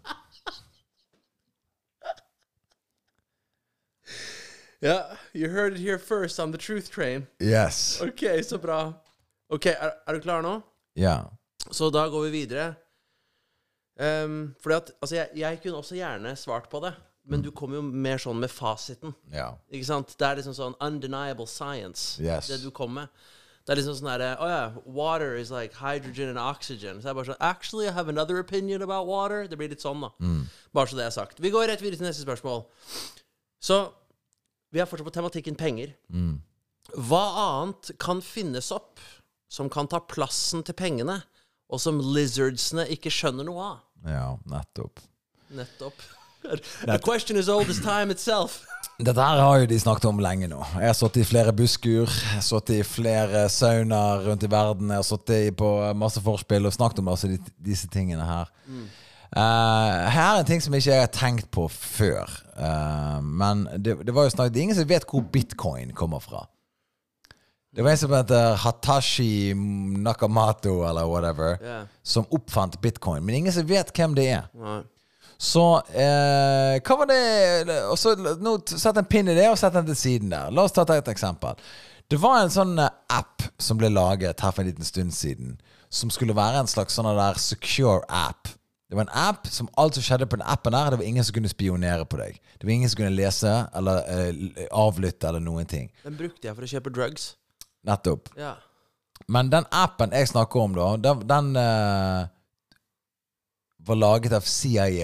Ja, yeah, you heard it here first on the truth train. Yes. Ok, så bra. Ok, er, er du klar nå? Ja. Så da går vi videre. Um, fordi at, altså jeg, jeg kunne også gjerne svart på det, men mm. du kommer jo mer sånn med fasiten. Ja. Ikke sant? Det er liksom sånn undeniable science, yes. det du kommer med. Det er liksom sånn der, oh yeah, water is like hydrogen and oxygen. Så jeg bare sånn, actually, I have another opinion about water. Det blir litt sånn da. Mm. Bare så det er sagt. Vi går rett videre til neste spørsmål. Så, vi er fortsatt på tematikken penger. Mm. Hva annet kan finnes opp som kan ta plassen til pengene, og som lizardsene ikke skjønner noe av? Ja, nettopp. Nettopp. The question is old as time itself. Dette her har jo de snakket om lenge nå. Jeg har sittet i flere busskur, jeg har sittet i flere saunaer rundt i verden, jeg har sittet på masse forspill og snakket om altså, disse tingene her. Mm. Uh, her er en ting som ikke jeg har tenkt på før, uh, men det, det var jo snakket, det er ingen som vet hvor bitcoin kommer fra. Det var en som heter Hatashi Nakamoto eller whatever, yeah. som oppfant bitcoin, men ingen som vet hvem det er. Nei. Så, eh, hva var det? Og så, nå sett en pinn i det og sett den til siden der. La oss ta et eksempel. Det var en sånn app som ble laget her for en liten stund siden, som skulle være en slags sånn der secure app. Det var en app som alt som skjedde på den appen der, det var ingen som kunne spionere på deg. Det var ingen som kunne lese eller eh, avlytte eller noen ting. Den brukte jeg for å kjøpe drugs. Nettopp. Ja. Men den appen jeg snakker om da, den, den eh, var laget av C I A.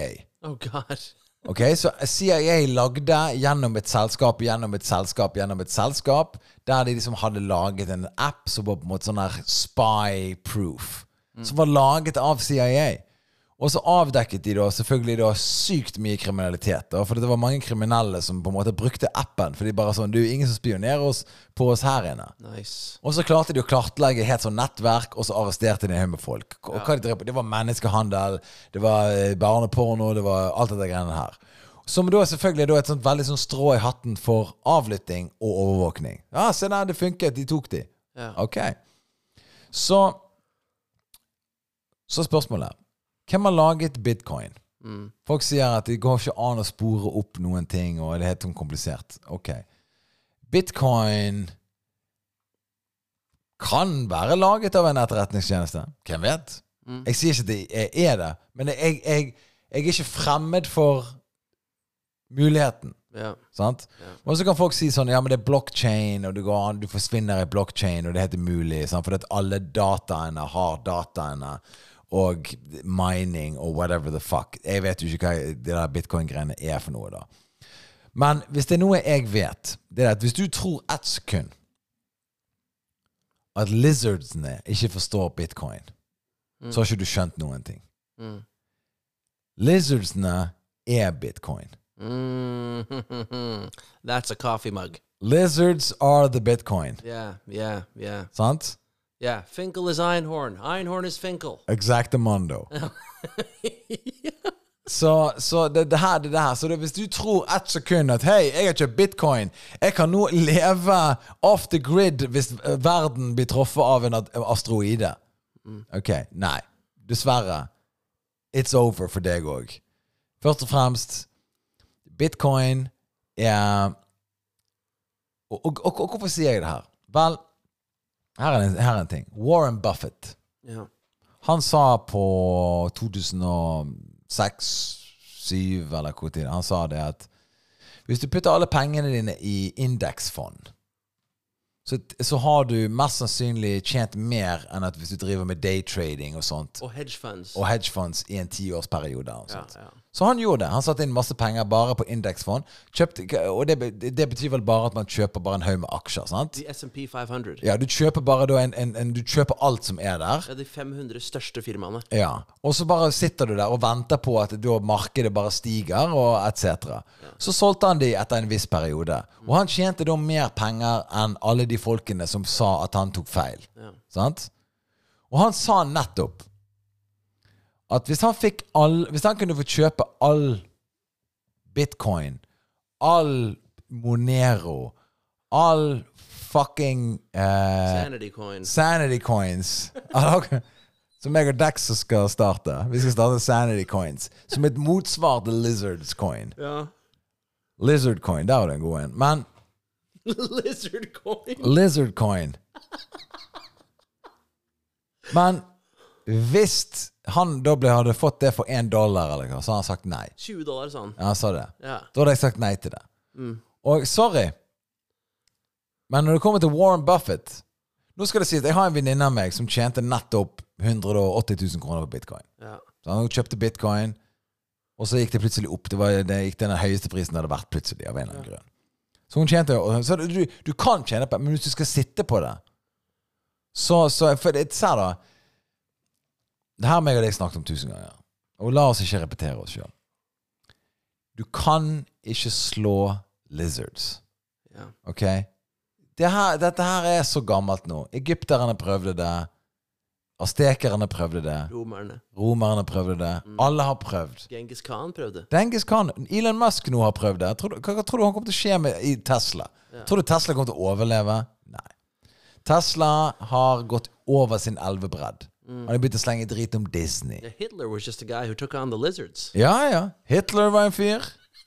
Oh god. Ok, så C I A lagde gjennom et selskap, gjennom et selskap, gjennom et selskap, der de liksom hadde laget en app som var på en måte sånn der spy-proof, mm. som var laget av C I A. Og så avdekket de da selvfølgelig da sykt mye kriminalitet da, for det var mange kriminelle som på en måte brukte appen, for de bare sånn, det er jo ingen som spionerer oss på oss her inne. Nice. Og så klarte de å kartlegge helt sånn nettverk, og så arresterte de en haug med folk. Og hva de drev på? Det var menneskehandel, det var barneporno, det var alt dette greiene her. Som da selvfølgelig da et sånt veldig sånn strå i hatten for avlytting og overvåkning. Ja, se der, det funket, de tok de. Ja. Ok. Så, så spørsmålet. Hvem har laget Bitcoin? Mm. Folk sier at det går ikke an å spore opp noen ting, og det er helt sånn komplisert. Ok. Bitcoin kan være laget av en etterretningstjeneste. Hvem vet? Mm. Jeg sier ikke at det er det, men jeg, jeg, jeg er ikke fremmed for muligheten. Ja. Sant? Ja. Og så kan folk si sånn, ja, men det er blockchain, og du, går an, du forsvinner i blockchain, og det er helt umulig, sant? For at alle dataene har dataene, og mining og whatever the fuck. Jeg vet jo ikke hva det der Bitcoin-greiene er for noe da. Men hvis det er noe jeg vet, det er at hvis du tror ett sekund at lizardsene ikke forstår Bitcoin, mm. så har ikke du skjønt noen ting. Mm. Lizardsene er Bitcoin. Mm. That's a coffee mug. Lizards are the Bitcoin. Yeah, yeah, yeah. Sant? Yeah, Finkel is Einhorn. Einhorn is Finkel. Exactamundo. yeah. Så, så det, det her, det, det her. Så det, hvis du tror ett sekund at hei, jeg har kjøpt bitcoin, jeg kan nå leve off the grid hvis verden blir truffet av en asteroide. Mm. Ok, nei. Dessverre. It's over for deg også. Først og fremst, bitcoin er... Og, og, og, og hvorfor sier jeg det her? Vel, Her er, en, her er en ting. Warren Buffett. Ja. Han sa på to tusen og seks syv eller hvor tid. Han sa det at hvis du putter alle pengene dine i indeksfond, så, så har du mest sannsynlig tjent mer enn at hvis du driver med daytrading og sånt. Og hedgefunds. Og hedgefunds i en tiårsperiode. Og sånt. Ja, ja. Så han gjorde det. Han satte inn masse penger bare på indeksfond. Kjøpte, og det, det betyr vel bare at man kjøper bare en haug med aksjer, sant? De S and P five hundred. Ja, du kjøper bare da en, en, en, du kjøper alt som er der. Ja, de fem hundre største firmaene. Ja, og så bare sitter du der og venter på at da markedet bare stiger, og et cetera. Ja. Så solgte han de etter en viss periode. Og han tjente da mer penger enn alle de folkene som sa at han tok feil. Ja. Sant? Og han sa nettopp at hvis han fikk all, hvis han kunne få kjøpe all bitcoin, all Monero, all fucking uh, Sanity coins. Sanity coins. Som jeg og Dex skal starte. Vi skal starte Sanity coins. Som et motsvar til Lizards coin. Ja. Lizard coin, der var det en god en. Men Lizard coin. Lizard coin. Men hvis han da ble, hadde fått det for en dollar eller hva, så hadde han sagt nei. tjue dollar, sånn. Ja, han sa det. Ja. Da hadde jeg sagt nei til det. Mm. Og sorry, men når det kommer til Warren Buffett, nå skal det si at jeg har en venninne av meg som tjente nettopp hundre og åtti tusen kroner på bitcoin. Ja. Så han kjøpte bitcoin, og så gikk det plutselig opp. Det, var, det gikk den høyeste prisen det hadde vært plutselig, av en eller annen grunn. Så hun tjente, så du, du kan tjene på, men hvis du skal sitte på det, så, så for det, ser da, det her meg og deg snakket om tusen ganger. Og la oss ikke repetere oss selv. Du kan ikke slå lizards. Ja. Ok? Det her, dette her er så gammelt nå. Egypterne prøvde det. Aztekerne prøvde det. Romerne. Romerne prøvde det. Mm. Alle har prøvd. Genghis Khan prøvde. Genghis Khan. Elon Musk nå har prøvd det. Tror du, hva, hva tror du han kommer til å skje med i Tesla? Ja. Tror du Tesla kommer til å overleve? Nei. Tesla har gått over sin elvebredd. Mm. Han har begynt å slenge drit om Disney. Yeah, Hitler was just a guy who took on the lizards. Ja, ja. Hitler var en fyr.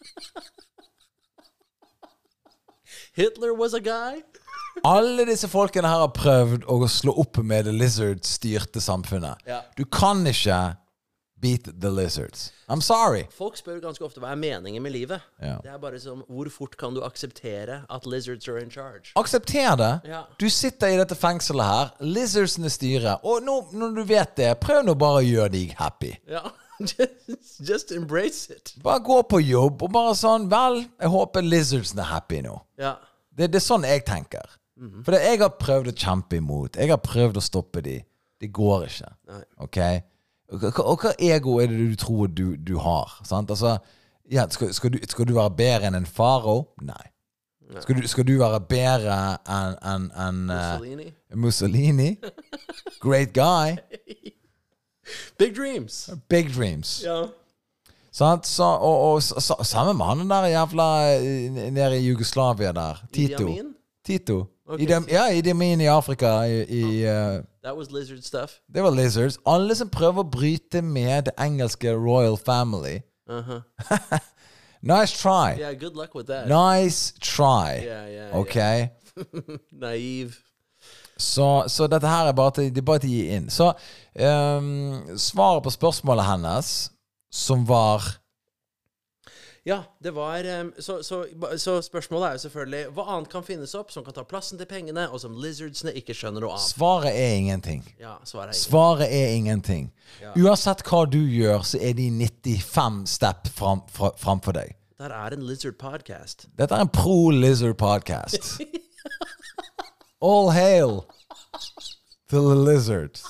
Hitler was a guy? Alle disse folkene her har prøvd å slå opp med det lizard-styrte samfunnet. Ja. Du kan ikke beat the lizards. I'm sorry. Folk spør ganske ofte hva er meningen med livet. Ja. Det er bare som, hvor fort kan du akseptere at lizards are in charge? Aksepter det. Ja. Du sitter i dette fengselet her. Lizardsene styrer. Og nå, når du vet det, prøv nå bare å gjøre deg happy. Ja. just, just embrace it. Bare gå på jobb og bare sånn, vel, jeg håper lizardsene er happy nå. Ja. Det, det er sånn jeg tenker. Mm-hmm. For det, jeg har prøvd å kjempe imot. Jeg har prøvd å stoppe de. Det går ikke. Nei. Ok? Og, og, og hva ego er det du tror du, du har? Sant? Altså, ja, skal, skal, du, skal du være bedre enn en faro? Nei. Nei. Skal, du, skal du være bedre enn en, en, Mussolini? Uh, Mussolini? Great guy. Big dreams. Big dreams. Ja. Sant? Så, og, og så, sammen med han der jævla nede i Jugoslavia der. Tito. Idi Amin? Tito. Okay. Idi, ja, Idi Amin i Afrika. I, i, uh, That was lizard stuff. det var lizards. Alle som prøver å bryte med det engelske royal family. Uh-huh. Nice try. Yeah, good luck with that. Nice try. Yeah, yeah, Ok? yeah. Naiv. Så, så dette her er bare til, det er bare til å gi inn. Så um, svaret på spørsmålet hennes, som var Ja, det var um, så, så, så spørsmålet er jo selvfølgelig hva annet kan finnes opp som kan ta plassen til pengene, og som lizardsene ikke skjønner noe av? Svaret er ingenting. Ja, svaret er ingenting. Svaret er ingenting. Ja. Uansett hva du gjør, så er de nittifem step fram, fra, framfor deg. Det er en lizard podcast. Dette er en pro-lizard podcast. All hail to the lizards.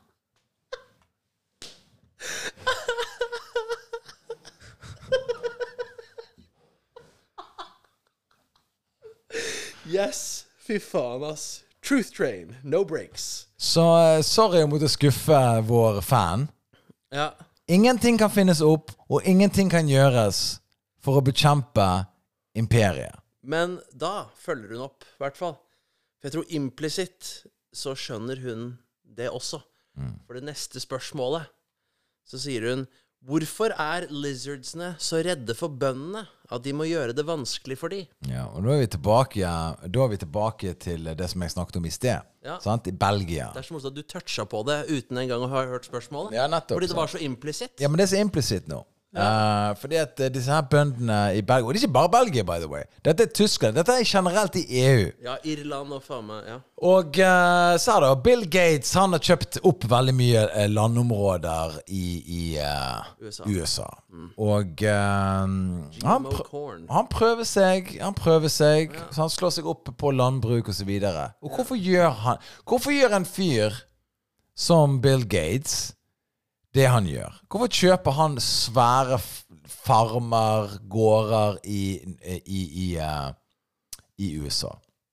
Yes, fy faen ass. Truth train, no breaks. Så uh, sorry om å skuffe vår fan. Ja. Ingenting kan finnes opp, og ingenting kan gjøres for å bekjempe imperiet. Men da følger hun opp, i hvert fall. For jeg tror implisitt så skjønner hun det også. Mm. For det neste spørsmålet, så sier hun, hvorfor er lizardsene så redde for bøndene at de må gjøre det vanskelig for de? Ja, og da er vi tilbake, da er vi tilbake til det som jeg snakket om i sted. Ja. Sant? I Belgia. Det er som at du toucha på det uten en gang å ha hørt spørsmålet. Ja, nettopp. Fordi det var så implisitt. Ja, men det er så implisitt nå. Ja. Uh, fordi at uh, disse her bøndene i Belgia, og det er ikke bare Belgia, by the way. Dette er Tyskland. Dette er generelt i E U. Ja, Irland og faen meg, ja. Og uh, så er det Bill Gates, han har kjøpt opp veldig mye uh, landområder i, i uh, U S A. U S A. Mm. Og uh, han, prø han prøver seg, han prøver seg, ja. Så han slår seg opp på landbruk og så videre. Og hvorfor ja. gjør han, hvorfor gjør en fyr som Bill Gates det han gjør? Hvorfor kjøper han svære farmer, gårder i, i, i, uh, i U S A?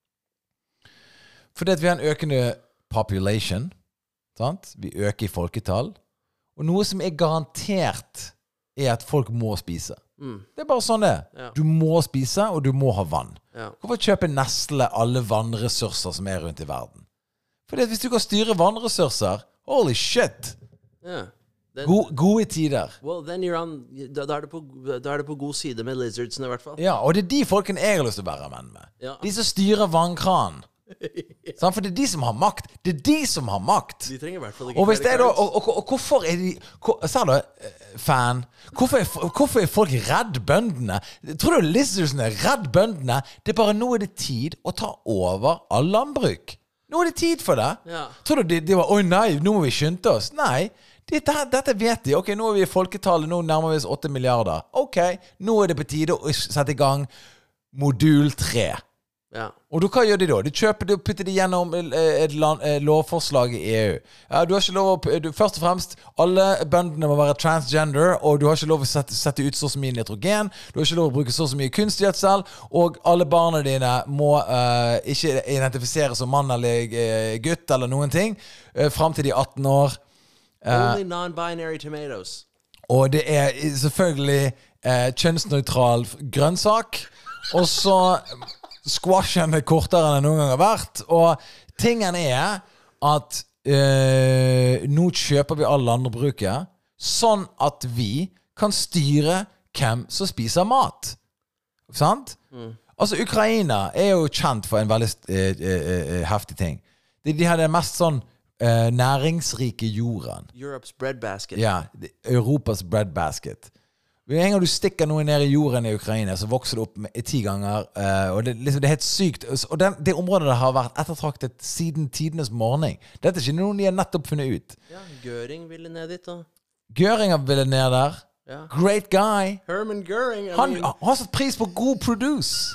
Fordi at vi har en økende population, sant? Vi øker i folketall, og noe som er garantert er at folk må spise. Mm. Det er bare sånn det. Ja. Du må spise, og du må ha vann. Ja. Hvorfor kjøper Nestle alle vannressurser som er rundt i verden? Fordi at hvis du kan styre vannressurser, holy shit! Ja. Then, God, gode tider. Well, then you're on, da, da, er det på, da er det på god side med lizardsene i hvert fall. Ja, og det er de folkene jeg har lyst til å være menn med. Ja. De som styrer vannkranen. Ja. For det er de som har makt. Det er de som har makt. De trenger i hvert fall ikke og, hvis det er da, og, og, og hvorfor er de hvor, Ser du, fan, hvorfor er, hvorfor er folk redd bøndene? Tror du lizardsene er redd bøndene? Det er bare nå er det tid å ta over all landbruk. Nå er det tid for det. Ja. Tror du de, de var, oi nei, nå må vi skynde oss? Nei. Dette, dette vet de. Ok, nå er vi i folketallet, nå nærmer vi oss åtte milliarder. Ok, nå er det på tide å sette i gang modul tre. Ja. Og du, hva gjør de da? De kjøper det og putter det gjennom et, land, et lovforslag i E U. Ja, du har ikke lov å, du, først og fremst, alle bøndene må være transgender, og du har ikke lov å sette, sette ut så mye nitrogen, du har ikke lov å bruke så mye kunstgjødsel, og alle barna dine må uh, ikke identifisere som mann eller uh, gutt eller noen ting, uh, frem til de atten år. Only non-binary tomatoes. Og det er selvfølgelig uh, kjønnsnøytral grønnsak, og så squashen er kortere enn det noen gang har vært. Og tingen er at øh, nå kjøper vi all landbruket sånn at vi kan styre hvem som spiser mat. Sant? Mm. Altså, Ukraina er jo kjent for en veldig øh, øh, heftig ting. De, de har det mest sånn øh, næringsrike jorden. Europe's breadbasket. Ja, Europas breadbasket. En gang du stikker noe ned i jorden i Ukraina, så vokser det opp med, ti ganger. Uh, og det, liksom, det er helt sykt. Og den, det området har vært ettertraktet siden tidenes morgen. Dette er ikke noe de har nettopp funnet ut. Ja, Göring ville ned dit da. Göringer ville ned der. Ja. Great guy. Herman Göring. I Han mean, har satt pris på god produce.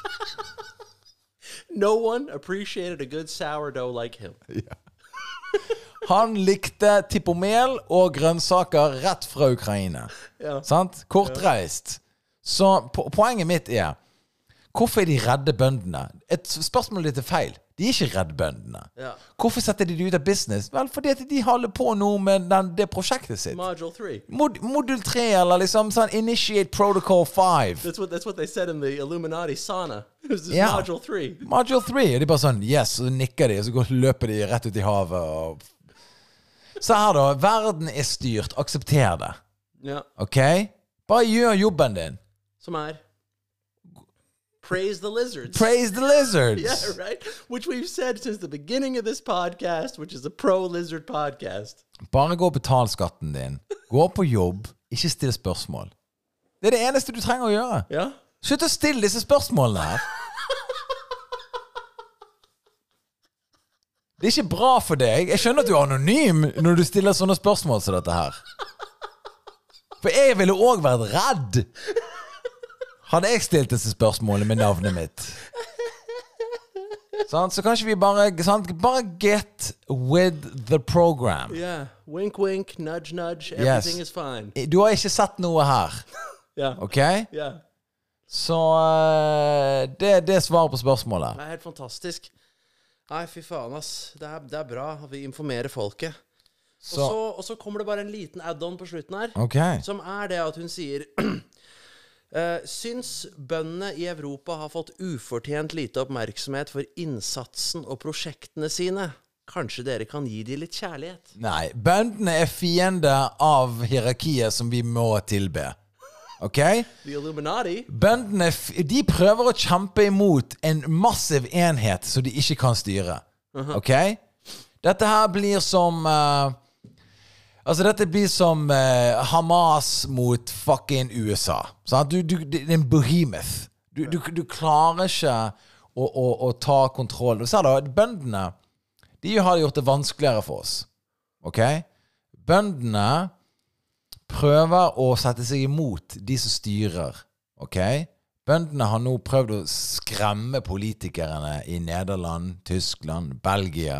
no one appreciated a good sourdough like him. Han likte tippomel og grønnsaker rett fra Ukraina. Ja. Sant? Kortreist. Så po poenget mitt er, hvorfor er de redde bøndene? Et spørsmål litt er feil. De er ikke redde bøndene. Ja. Hvorfor setter de de ut av business? Vel, fordi at de holder på nå med den, det prosjektet sitt. Module three. Mod modul tre, eller liksom sånn Initiate Protocol five. That's what that's what they said in the Illuminati sauna. It was this Ja. module three. Module tre. Og de bare sånn, yes, og så nikker de, og så går, løper de rett ut i havet. Og... Så her da, verden er styrt. Aksepter det. Ja. Ok? Bare gjør jobben din. Som er praise the lizards. Praise the lizards. Yeah, right? Which we've said since the beginning of this podcast, which is a pro-lizard podcast. Bare gå og betal skatten din. Gå på jobb. Ikke still spørsmål. Det er det eneste du trenger å gjøre. Ja? Slutt å stille disse spørsmålene her. Det er ikke bra for deg. Jeg skjønner at du er anonym når du stiller sånne spørsmål som dette her. For jeg ville også vært redd. Hadde jeg stilt disse spørsmålene med navnet mitt. Sånn, så kanskje vi bare, sant, bare get with the program. Yeah. Wink, wink, nudge, nudge. Everything Yes. is fine. Du har ikke sett noe her. Yeah. Ok? Yeah. Så uh, det, det er svaret på spørsmålet. Det er helt fantastisk. Nei, fy faen, ass. Det er, det er bra at vi informerer folket. Så, Og, så, og så kommer det bare en liten add-on på slutten her. ok. Som er det at hun sier uh, Syns bøndene i Europa har fått ufortjent lite oppmerksomhet for innsatsen og prosjektene sine. Kanskje dere kan gi dem litt kjærlighet? Nei, bøndene er fiende av hierarkiet som vi må tilbe. Ok? The Illuminati. Bøndene, f- de prøver å kjempe imot en massiv enhet som de ikke kan styre. Ok? Dette her blir som... eh, altså, dette blir som eh, Hamas mot fucking U S A. Sant? Du, du, det er en behemoth. Du, du, du klarer ikke å, å, å ta kontroll. Og så er det, bøndene, de har gjort det vanskeligere for oss. Ok? Bøndene prøver å sette seg imot de som styrer, ok? Bøndene har nå prøvd å skremme politikerne i Nederland, Tyskland, Belgia,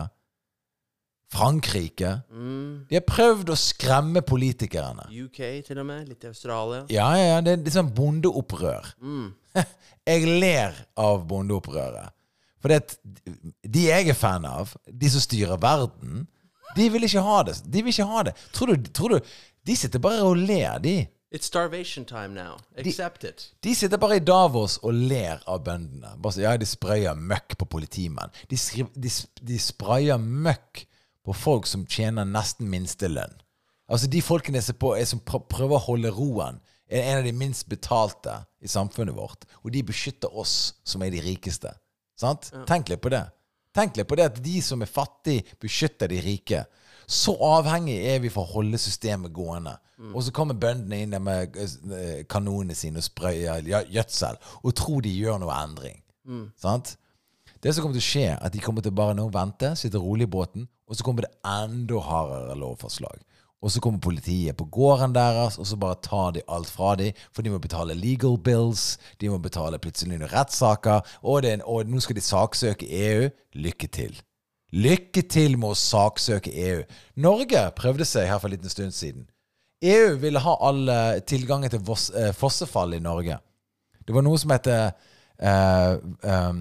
Frankrike. De har prøvd å skremme politikerne. U K til og med. Litt i Australia. Ja, ja, ja, det er litt sånn bondeopprør. Jeg ler av bondeopprøret. For det at de jeg er fan av, de som styrer verden, de vil ikke ha det. De vil ikke ha det. Tror du, tror du de sitter bare og ler, de. It's starvation time now. Accept it. De sitter bare i Davos og ler av bøndene. Bare så, ja, de sprøyer møkk på politimenn. De, skriv, de, sp- de sprøyer møkk på folk som tjener nesten minstelønn. Altså de folkene som, på, er som pr- prøver å holde roen, er en av de minst betalte i samfunnet vårt. Og de beskytter oss som er de rikeste. Sant? Tenk litt på det. Tenk litt på det at de som er fattige beskytter de rike. Så avhengig er vi for å holde systemet gående. Og så kommer bøndene inn der med eh, kanonene sine og sprøyer gjø- gjødsel og tror de gjør noe endring. Sant? Det som kommer til å skje, at de kommer til bare nå vente, sitte rolig i båten, og så kommer det enda hardere lovforslag. Og så kommer politiet på gården deres, og så bare tar de alt fra de, for de må betale legal bills, de må betale plutselig noen rettssaker, og, det er en, og nå skal de saksøke E U. Lykke til. Lykke til med å saksøke E U. Norge prøvde seg her for en liten stund siden. E U ville ha alle tilgangen til voss, eh, fossefall i Norge. Det var noe som heter eh, um,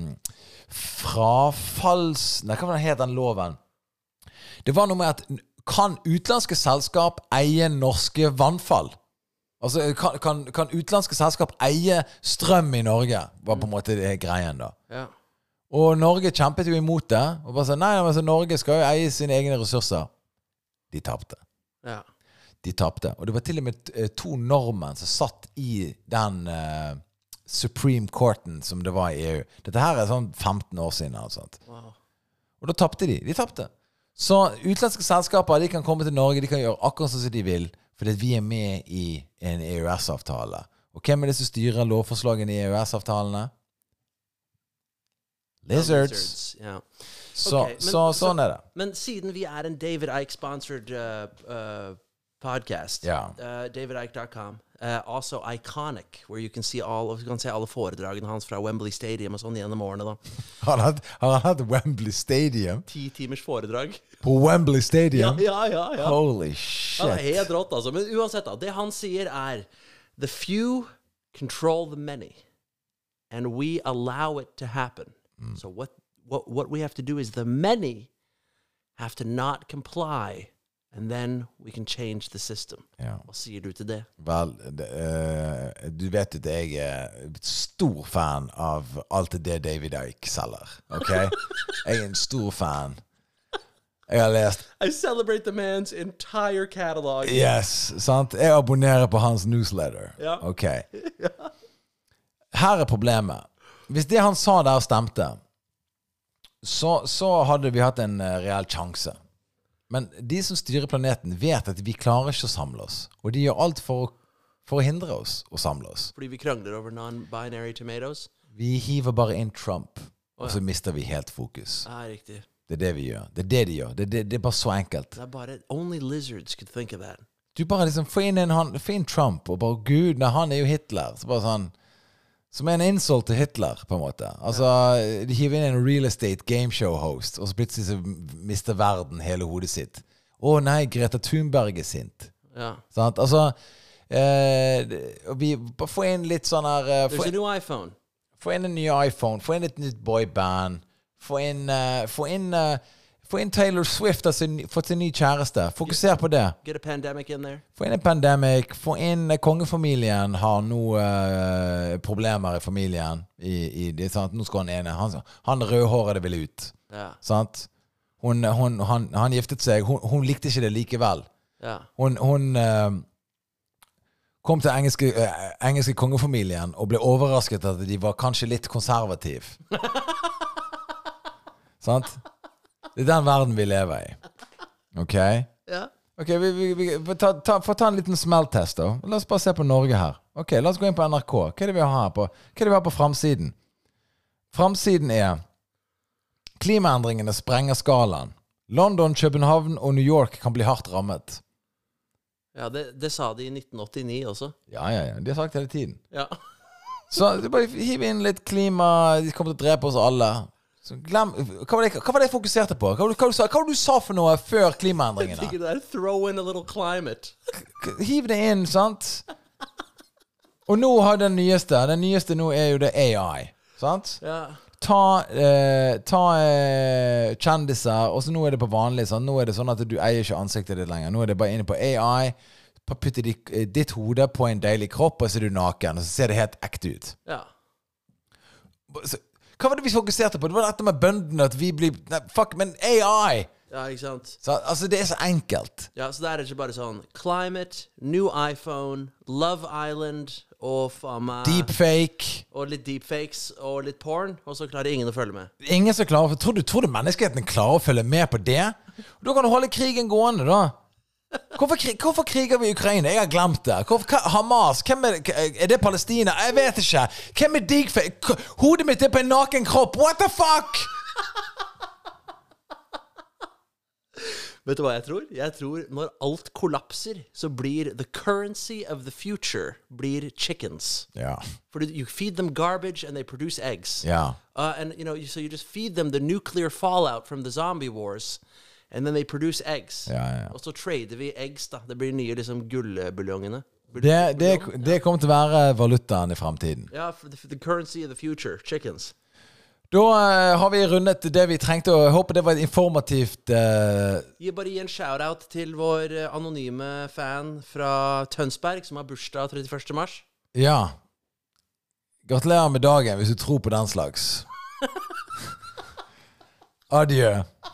frafalls... Nei, hva var det het den loven? Det var noe med at kan utenlandske selskap eie norske vannfall? Altså, kan, kan, kan utenlandske selskap eie strøm i Norge? Var på en måte det greien da. Ja. Og Norge kjempet jo imot det. Og bare sa, nei, altså, Norge skal jo eie sine egne ressurser. De tapte. Ja. De tapte. Og det var til og med eh, to nordmenn som satt i den eh, Supreme Courten som det var i E U. Dette her er sånn femten år siden. Og, sånt. Wow. Og da tapte de. De tapte. Så utenlandske selskaper, de kan komme til Norge, de kan gjøre akkurat sånn som de vil, fordi vi er med i en E U S-avtale. Og hvem er det som styrer lovforslagene i E U S-avtalene? Lizards. Lizards. Ja. Så, Ok, men- så sånn er det. Men siden vi er en David Icke-sponsored uh, uh, podcast. Ja. Uh, david icke dot com. Uh, also Iconic, where you can see all of, du kan se alle foredragene hans fra Wembley Stadium og sånn gjennom årene da. Har han hatt, har han hatt Wembley Stadium? Ti timers foredrag. På Wembley Stadium? Ja, ja, ja, ja. Holy Ja, shit. det er helt rått altså. Men uansett da, det han sier er the few control the many and we allow it to happen. Mm. So what, what, what we have to do is the many have to not comply and then we can change the system. Ja. Hva sier du til det? Vel, det, uh, du vet at jeg er stor fan av alt det David Icke selger, ok? Jeg er en stor fan. Jeg har lest... I celebrate the man's entire catalog. Yes, sant? Jeg abonnerer på hans newsletter. Ja. Ok. Her er problemet. Hvis det han sa der stemte, så, så hadde vi hatt en uh, reell sjanse. Men de som styrer planeten vet at vi klarer ikke å samle oss. Og de gjør alt for, for å hindre oss å samle oss. Fordi vi krangler over non-binary tomatoes? Vi hiver bare inn Trump, oh, ja. og så mister vi helt fokus. Ja, riktig. Det er det vi gjør. Det er det de gjør. Det, det, det er bare så enkelt. Det er bare, only lizards could think of that. Du bare liksom, få inn, en, han, få inn Trump, og bare, Gud, nei, han er jo Hitler. Så bare sånn, som en insult til Hitler, på en måte. Altså, ja. De hiver inn en real estate gameshow-host, og så plutselig så mister verden hele hodet sitt. Å nei, Greta Thunberg er sint. Ja. Sant? Altså, eh, vi bare få inn litt sånn her... Eh, There's a new iPhone. Få inn en ny iPhone, få inn et nytt boyband, få inn, uh, få inn, uh, få inn Taylor Swift, altså få til en ny kjæreste. Fokuser på det. Get a pandemic in there. Få inn en pandemic, få inn uh, kongefamilien har noe uh, problemer i familien. I, i det, sant? Nå skal han ene, han, han rødhårede vil ut. Ja. Sant? Hun, hun, han, han giftet seg, hun, hun likte ikke det likevel. Ja. Hun, hun uh, kom til engelske, uh, engelske kongefamilien og ble overrasket at de var kanskje litt konservativ. Sant? Det er den verden vi lever i. Ok? Ja. Ok, vi, vi, vi få ta, ta, få ta en liten smelltest da. La oss bare se på Norge her. Ok, la oss gå inn på N R K. Hva er det vi har her på? Hva er det vi har på framsiden? Framsiden er klimaendringene sprenger skalaen. London, København og New York kan bli hardt rammet. Ja, det, det sa de i nitten åttini også. Ja, ja, ja. De har sagt hele tiden. Ja. Så du bare hiv inn litt klima, de kommer til å drepe oss alle. Så glem, hva var det, hva var det jeg fokuserte på? Hva, hva, hva, hva var det du sa for noe før klimaendringene? Jeg der, throw in a little climate. Hiv det inn, sant? Og nå har den nyeste, den nyeste nå er jo det A I, sant? Ja. Ta, eh, ta eh, kjendiser, og så nå er det på vanlig, sant? Nå er det sånn at du eier ikke ansiktet ditt lenger. Nå er det bare inne på A I, putte ditt, ditt hode på en deilig kropp, og så er du naken, og så ser det helt ekte ut. Ja. Så, hva var det vi fokuserte på? Det var dette med bøndene, at vi blir... Nei, fuck, men A I! Ja, ikke sant? Så, altså, det er så enkelt. Ja, så der er det ikke bare sånn climate, new iPhone, Love Island og faen meg Deepfake. Og litt deepfakes og litt porn, og så klarer ingen å følge med. Ingen som klarer... Tror du, tror du menneskeheten klarer å følge med på det? Da kan du holde krigen gående, da. Hvorfor, krig, hvorfor kriger vi i Ukraina? Jeg har glemt det. Hvorfor, hva, Hamas? Hvem er, er det Palestina? Jeg vet ikke. Hvem er deepfake? Hodet mitt er på en naken kropp. What the fuck? Vet du hva jeg tror? Jeg tror når alt kollapser, så blir the currency of the future blir chickens. Ja. For you feed them garbage and they produce eggs. Ja. Uh, and you know, so you just feed them the nuclear fallout from the zombie wars. And then they produce eggs. Ja, ja. Og så trader vi eggs, da. Det blir nye liksom gullbuljongene. Det, det, det kommer til å være valutaen i fremtiden. Ja, for the, for the currency of the future. Chickens. Da uh, har vi rundet det vi trengte, og jeg håper det var et informativt... Uh... Gi bare gi en shout-out til vår uh, anonyme fan fra Tønsberg, som har bursdag trettiførste mars. Ja. Gratulerer med dagen, hvis du tror på den slags. Adjø.